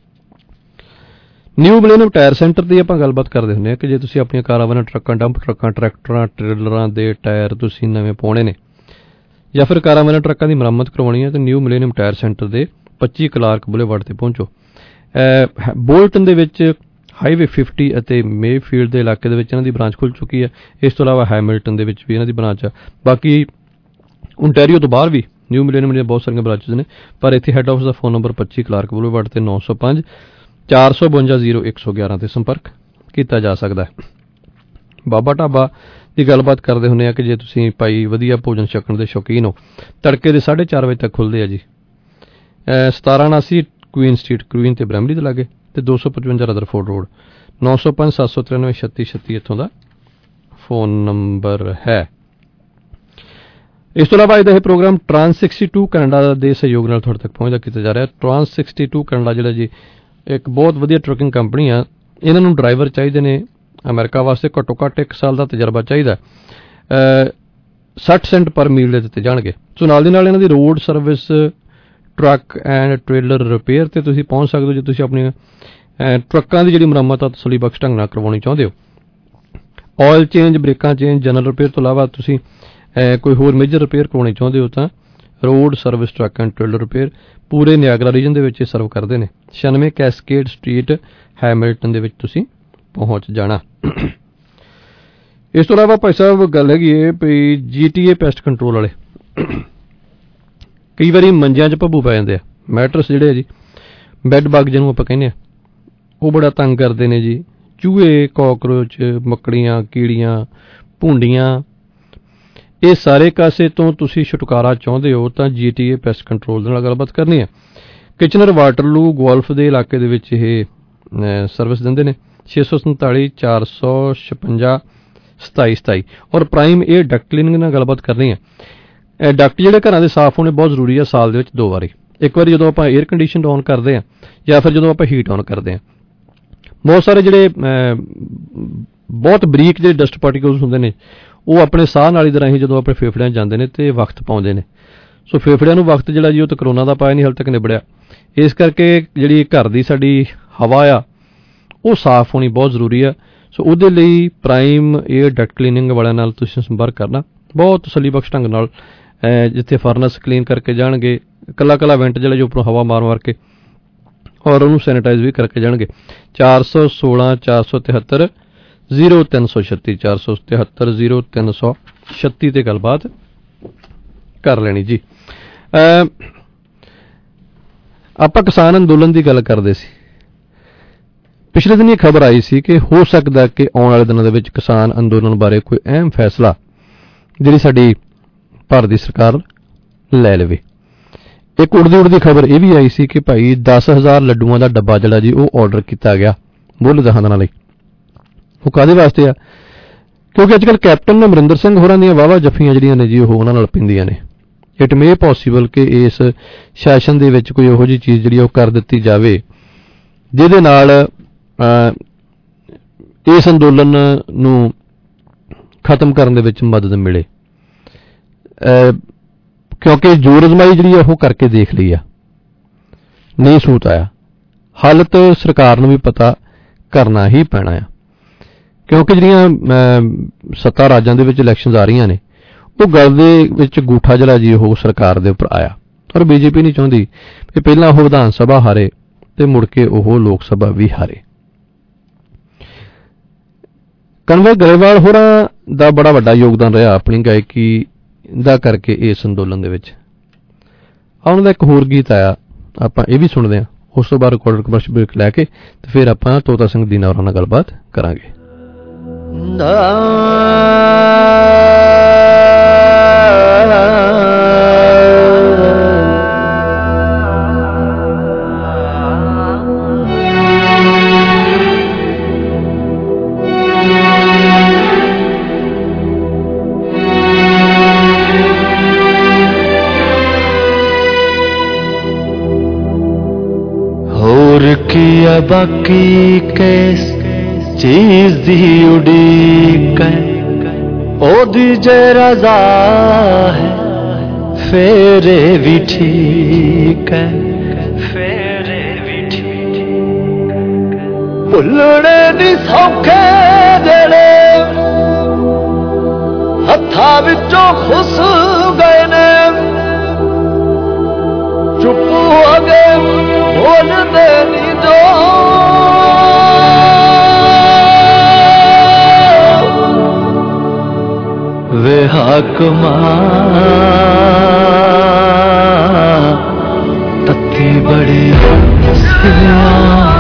ਨਿਊ ਮਿਲੇਨੀਅਮ ਟਾਇਰ ਸੈਂਟਰ ਦੀ ਆਪਾਂ ਗੱਲਬਾਤ ਕਰਦੇ ਹੁੰਦੇ ਹਾਂ ਕਿ ਜੇ ਤੁਸੀਂ ਆਪਣੀਆਂ ਕਾਰਾਂ ਵਾਂ ਟਰੱਕਾਂ, ਡੰਪ ਟਰੱਕਾਂ, ਟਰੈਕਟਰਾਂ, ਟ੍ਰੇਲਰਾਂ ਦੇ ਟਾਇਰ ਤੁਸੀਂ ਨਵੇਂ ਪਾਉਣੇ ਨੇ ਜਾਂ ਫਿਰ ਕਾਰਾਂ ਵਾਂ ਟਰੱਕਾਂ ਦੀ ਮੁਰੰਮਤ ਕਰਵਾਉਣੀ ਹੈ ਤਾਂ ਨਿਊ ਮਿਲੇਨੀਅਮ ਟਾਇਰ ਸੈਂਟਰ ਦੇ 25 ਕਲਾਰਕ ਬੁਲੇਵਾਰਡ ਤੇ ਪਹੁੰਚੋ। ਬੋਲਟਨ ਦੇ ਵਿੱਚ ਹਾਈਵੇ 50 ਅਤੇ ਮੇਫੀਲਡ ਦੇ ਇਲਾਕੇ ਦੇ ਵਿੱਚ ਇਹਨਾਂ ਦੀ ਬ੍ਰਾਂਚ ਖੁੱਲ ਚੁੱਕੀ ਹੈ। ਇਸ ਤੋਂ ਇਲਾਵਾ ਹੈਮਿਲਟਨ ਦੇ ਵਿੱਚ ਵੀ ਇਹਨਾਂ ਦੀ ਬ੍ਰਾਂਚ ਆ। ਬਾਕੀ ਓਨਟਾਰੀਓ ਤੋਂ ਬਾਹਰ ਵੀ ਨਿਊ ਮਿਲੇਨੀਅਮ ਦੀਆਂ ਬਹੁਤ ਸਾਰੀਆਂ ਬ੍ਰਾਂਚਿਸ ਨੇ, ਪਰ ਇੱਥੇ ਹੈੱਡ ਆਫਿਸ ਦਾ ਫੋਨ ਨੰਬਰ 25 ਕਲਾਰਕ ਬੁਲੇਵਾਰਡ ਤੇ 905 452 0111 ਤੇ ਸੰਪਰਕ ਕੀਤਾ ਜਾ ਸਕਦਾ ਹੈ। ਬਾਬਾ ਢਾਬਾ ਦੀ ਗੱਲਬਾਤ ਕਰਦੇ ਹੁੰਦੇ ਆ ਕਿ ਜੇ ਤੁਸੀਂ ਭਾਈ ਵਧੀਆ ਭੋਜਨ ਛਕਣ ਦੇ ਸ਼ੌਕੀਨ ਹੋ, ਤੜਕੇ ਦੇ 4:30 ਵਜੇ ਤੱਕ ਖੁੱਲ੍ਹਦੇ ਆ ਜੀ। 1779 ਕੁਈਨ ਸਟਰੀਟ, ਕੁਈਨ ਤੇ ਬ੍ਰੈਮਲੀ ਦੇ ਲਾਗੇ, ਤੇ 255 ਰਦਰਫੋਰਡ ਰੋਡ। 905 793 3636 ਇੱਥੋਂ ਦਾ ਫੋਨ ਨੰਬਰ ਹੈ। ਇਸ ਤੋਂ ਇਲਾਵਾ ਇਹਦਾ ਇਹ ਪ੍ਰੋਗਰਾਮ ਟਰਾਂਸ 62 ਕੈਨੇਡਾ ਦੇ ਸਹਿਯੋਗ ਨਾਲ ਤੁਹਾਡੇ ਤੱਕ ਪਹੁੰਚਦਾ ਕੀਤਾ ਜਾ ਰਿਹਾ। ਟਰਾਂਸ 62 ਕੈਨੇਡਾ ਜਿਹੜਾ ਜੀ ਇੱਕ ਬਹੁਤ ਵਧੀਆ ਟਰੱਕਿੰਗ ਕੰਪਨੀ ਆ। ਇਹਨਾਂ ਨੂੰ ਡਰਾਈਵਰ ਚਾਹੀਦੇ ਨੇ ਅਮਰੀਕਾ ਵਾਸਤੇ, ਘੱਟੋ ਘੱਟ 1 ਸਾਲ ਦਾ ਤਜਰਬਾ ਚਾਹੀਦਾ। 60 ਸੈਂਟ ਪਰ ਮੀਲ ਦੇ ਦਿੱਤੇ ਜਾਣਗੇ। ਸੋ ਨਾਲ ਦੀ ਨਾਲ ਇਹਨਾਂ ਦੀ road service, truck and trailer repair ਤੇ ਤੁਸੀਂ ਪਹੁੰਚ ਸਕਦੇ ਹੋ ਜੇ ਤੁਸੀਂ ਆਪਣੀਆਂ ਟਰੱਕਾਂ ਦੀ ਜਿਹੜੀ ਮੁਰੰਮਤ ਆ ਤਸੱਲੀ ਬਖਸ਼ ਢੰਗ ਨਾਲ ਕਰਵਾਉਣੀ ਚਾਹੁੰਦੇ ਹੋ। ਆਇਲ ਚੇਂਜ, ਬ੍ਰੇਕਾਂ ਚੇਂਜ, ਜਨਰਲ ਰਿਪੇਅਰ ਤੋਂ ਇਲਾਵਾ ਤੁਸੀਂ ਕੋਈ ਹੋਰ ਮੇਜਰ ਰਿਪੇਅਰ ਕਰਵਾਉਣੀ ਚਾਹੁੰਦੇ ਹੋ ਤਾਂ road service, truck and trailer repair ਪੂਰੇ ਨਿਆਗਰਾ ਰੀਜਨ ਦੇ ਵਿੱਚ ਸਰਵ ਕਰਦੇ ਨੇ। 96 ਕੈਸਕੇਡ ਸਟਰੀਟ, ਹੈਮਿਲਟਨ ਦੇ ਵਿੱਚ ਤੁਸੀਂ ਪਹੁੰਚ ਜਾਣਾ। ਇਸ ਤੋਂ ਇਲਾਵਾ ਭਾਈ ਸਾਹਿਬ ਗੱਲ ਹੈਗੀ ਹੈ ਵੀ GTA ਪੈਸਟ ਕੰਟਰੋਲ ਵਾਲੇ ਕਈ ਵਾਰੀ ਮੰਜਿਆਂ 'ਚ ਭੱਬੂ ਪੈ ਜਾਂਦੇ ਆ। ਮੈਟਰਸ ਜਿਹੜੇ ਆ ਜੀ, ਬੈੱਡ ਬੱਗ ਜਿਹਨੂੰ ਆਪਾਂ ਕਹਿੰਦੇ ਆ, ਉਹ ਬੜਾ ਤੰਗ ਕਰਦੇ ਨੇ ਜੀ। ਚੂਹੇ, ਕਾਕਰੋਚ, ਮੱਕੜੀਆਂ, ਕੀੜੀਆਂ, ਭੂੰਡੀਆਂ, ਇਹ ਸਾਰੇ ਕਾਸੇ ਤੋਂ ਤੁਸੀਂ ਛੁਟਕਾਰਾ ਚਾਹੁੰਦੇ ਹੋ ਤਾਂ GTA ਪੈਸਟ ਕੰਟਰੋਲ ਦੇ ਨਾਲ ਗੱਲਬਾਤ ਕਰਨੀ ਹੈ। ਕਿਚਨਰ, ਵਾਟਰਲੂ, ਗੋਲਫ ਦੇ ਇਲਾਕੇ ਦੇ ਵਿੱਚ ਇਹ ਸਰਵਿਸ ਦਿੰਦੇ ਨੇ। 647 456 2727 ਔਰ ਪ੍ਰਾਈਮ 에ਅਰ ਡਕਟ ਕਲੀਨਿੰਗ ਨਾਲ ਗੱਲਬਾਤ ਕਰਨੀ ਹੈ। ਡਕਟ ਜਿਹੜੇ ਘਰਾਂ ਦੇ ਸਾਫ਼ ਹੋਣੇ ਬਹੁਤ ਜ਼ਰੂਰੀ ਹੈ ਸਾਲ ਦੇ ਵਿੱਚ 2 ਵਾਰੀ। ਇੱਕ ਵਾਰੀ ਜਦੋਂ ਆਪਾਂ 에ਅਰ ਕੰਡੀਸ਼ਨ ਔਨ ਕਰਦੇ ਹਾਂ ਜਾਂ ਫਿਰ ਜਦੋਂ ਆਪਾਂ ਹੀਟ ਔਨ ਕਰਦੇ ਹਾਂ। ਬਹੁਤ ਸਾਰੇ ਜਿਹੜੇ ਬਹੁਤ ਬਰੀਕ ਜਿਹੜੇ ਡਸਟ ਪਾਰਟੀਕਲਸ ਹੁੰਦੇ ਨੇ ਉਹ ਆਪਣੇ ਸਾਹ ਨਾਲੀ ਦੇ ਰਾਹੀਂ ਜਦੋਂ ਆਪਣੇ ਫੇਫੜਿਆਂ 'ਚ ਜਾਂਦੇ ਨੇ ਤੇ ਵਕਤ ਪਾਉਂਦੇ ਨੇ। ਸੋ ਫੇਫੜਿਆਂ ਨੂੰ ਵਕਤ ਜਿਹੜਾ ਜੀ ਉਹ ਤਾਂ ਕਰੋਨਾ ਦਾ ਪਾਇਆ ਨਹੀਂ, ਹਾਲੇ ਤੱਕ ਨਿਬੜਿਆ। ਇਸ ਕਰਕੇ ਜਿਹੜੀ ਘਰ ਦੀ ਸਾਡੀ ਹਵਾ ਆ ਉਹ ਸਾਫ਼ ਹੋਣੀ ਬਹੁਤ ਜ਼ਰੂਰੀ ਆ। ਸੋ ਉਹਦੇ ਲਈ ਪ੍ਰਾਈਮ ਏਅਰ ਡਕਟ ਕਲੀਨਿੰਗ ਵਾਲਿਆਂ ਨਾਲ ਤੁਸੀਂ ਸੰਪਰਕ ਕਰਨਾ ਬਹੁਤ ਤਸੱਲੀ ਬਖਸ਼ ਢੰਗ ਨਾਲ, ਜਿੱਥੇ ਫਰਨਸ ਕਲੀਨ ਕਰਕੇ ਜਾਣਗੇ, ਕੱਲਾ ਵੈਂਟ ਜਿਹੜਾ ਜੋ ਉੱਪਰੋਂ ਹਵਾ ਮਾਰ ਕੇ ਔਰ ਉਹਨੂੰ ਸੈਨੀਟਾਈਜ਼ ਵੀ ਕਰਕੇ ਜਾਣਗੇ। 416 473 0336 473 0336 ਤੇ ਗੱਲਬਾਤ ਕਰ ਲੈਣੀ ਜੀ। ਆਪਾਂ ਕਿਸਾਨ ਅੰਦੋਲਨ ਦੀ ਗੱਲ ਕਰਦੇ ਸੀ। ਪਿਛਲੇ ਦਿਨ ਇਹ ਖਬਰ ਆਈ ਸੀ ਕਿ ਹੋ ਸਕਦਾ ਕਿ ਆਉਣ ਵਾਲੇ ਦਿਨਾਂ ਦੇ ਵਿੱਚ ਕਿਸਾਨ ਅੰਦੋਲਨ ਬਾਰੇ ਕੋਈ ਅਹਿਮ ਫੈਸਲਾ ਜਿਹੜੀ ਸਾਡੀ ਭਾਰਤ ਦੀ ਸਰਕਾਰ ਲੈ ਲਵੇ। ਇੱਕ ਉੜਦੀ ਖਬਰ ਇਹ ਵੀ ਆਈ ਸੀ ਕਿ ਭਾਈ 10,000 ਲੱਡੂਆਂ ਦਾ ਡੱਬਾ ਜਿਹੜਾ ਜੀ ਉਹ ਆਰਡਰ ਕੀਤਾ ਗਿਆ ਮੁੱਲ ਦਹਾਂਦਨਾਂ ਲਈ। ਉਹ ਕਾਹਦੇ ਵਾਸਤੇ ਆ? ਕਿਉਂਕਿ ਅੱਜ ਕੱਲ੍ਹ ਕੈਪਟਨ ਅਮਰਿੰਦਰ ਸਿੰਘ ਹੋਰਾਂ ਦੀਆਂ ਵਾਹਵਾ ਜੱਫੀਆਂ ਜਿਹੜੀਆਂ ਨੇ ਜੀ ਉਹ ਉਹਨਾਂ ਨਾਲ ਪੈਂਦੀਆਂ ਨੇ। ਇਟ ਮੇ ਪੋਸੀਬਲ ਕਿ ਇਸ ਸੈਸ਼ਨ ਦੇ ਵਿੱਚ ਕੋਈ ਇਹੋ ਜਿਹੀ ਚੀਜ਼ ਜਿਹੜੀ ਉਹ ਕਰ ਦਿੱਤੀ ਜਾਵੇ ਜਿਹਦੇ ਨਾਲ ਇਸ ਅੰਦੋਲਨ ਨੂੰ ਖਤਮ ਕਰਨ ਦੇ ਵਿੱਚ ਮਦਦ ਮਿਲੇ, ਕਿਉਂਕਿ ਜੋਰ ਅਜ਼ਮਾਈ ਜਿਹੜੀ ਆ ਉਹ ਕਰਕੇ ਦੇਖ ਲਈ ਆ, ਨਹੀਂ ਸੂਤ ਆਇਆ। ਹਾਲਤ ਸਰਕਾਰ ਨੂੰ ਵੀ ਪਤਾ ਕਰਨਾ ਹੀ ਪੈਣਾ ਆ, ਕਿਉਂਕਿ ਜਿਹੜੀਆਂ ਸੱਤਾ ਰਾਜਾਂ ਦੇ ਵਿੱਚ ਇਲੈਕਸ਼ਨਸ ਆ ਰਹੀਆਂ ਨੇ ਉਹ ਗੱਲ ਦੇ ਵਿੱਚ ਗੂਠਾ ਜਿਹੜਾ ਜੀ ਉਹ ਸਰਕਾਰ ਦੇ ਉੱਪਰ ਆਇਆ। ਔਰ ਬੀਜੇਪੀ ਨਹੀਂ ਚਾਹੁੰਦੀ ਕਿ ਪਹਿਲਾਂ ਉਹ ਵਿਧਾਨ ਸਭਾ ਹਾਰੇ ਤੇ ਮੁੜ ਕੇ ਉਹ ਲੋਕ ਸਭਾ ਵੀ ਹਾਰੇ। ਕਨਵਰ ਗਰੇਵਾਲ ਹੋਰਾਂ ਦਾ ਬੜਾ ਵੱਡਾ ਯੋਗਦਾਨ ਰਿਹਾ ਆਪਣੀ ਗਾਇਕੀ ਦਾ ਕਰਕੇ ਇਸ ਅੰਦੋਲਨ ਦੇ ਵਿੱਚ। ਉਹਨਾਂ ਦਾ ਇੱਕ ਹੋਰ ਗੀਤ ਆਇਆ, ਆਪਾਂ ਇਹ ਵੀ ਸੁਣਦੇ ਹਾਂ, ਉਸ ਤੋਂ ਬਾਅਦ ਰਿਕਾਰਡਡ ਕਮਰਸ਼ੀਅਲ ਬ੍ਰੇਕ ਲੈ ਕੇ ਤੇ ਫਿਰ ਆਪਾਂ ਤੋਤਾ ਸਿੰਘ ਦੀਨਾ ਹੋਰਾਂ ਨਾਲ ਗੱਲਬਾਤ ਕਰਾਂਗੇ। किया बाकी कैस चीज दी उड़ीक ओदी जे रजा है फेरे भी ठीक है, फेरे भी ठीक भुलने नी सौखे जेड़े हत्था विचों खुस गए ने चुप हो गए बोल देनी दो वे हाकमा तत्ती बड़ी सिया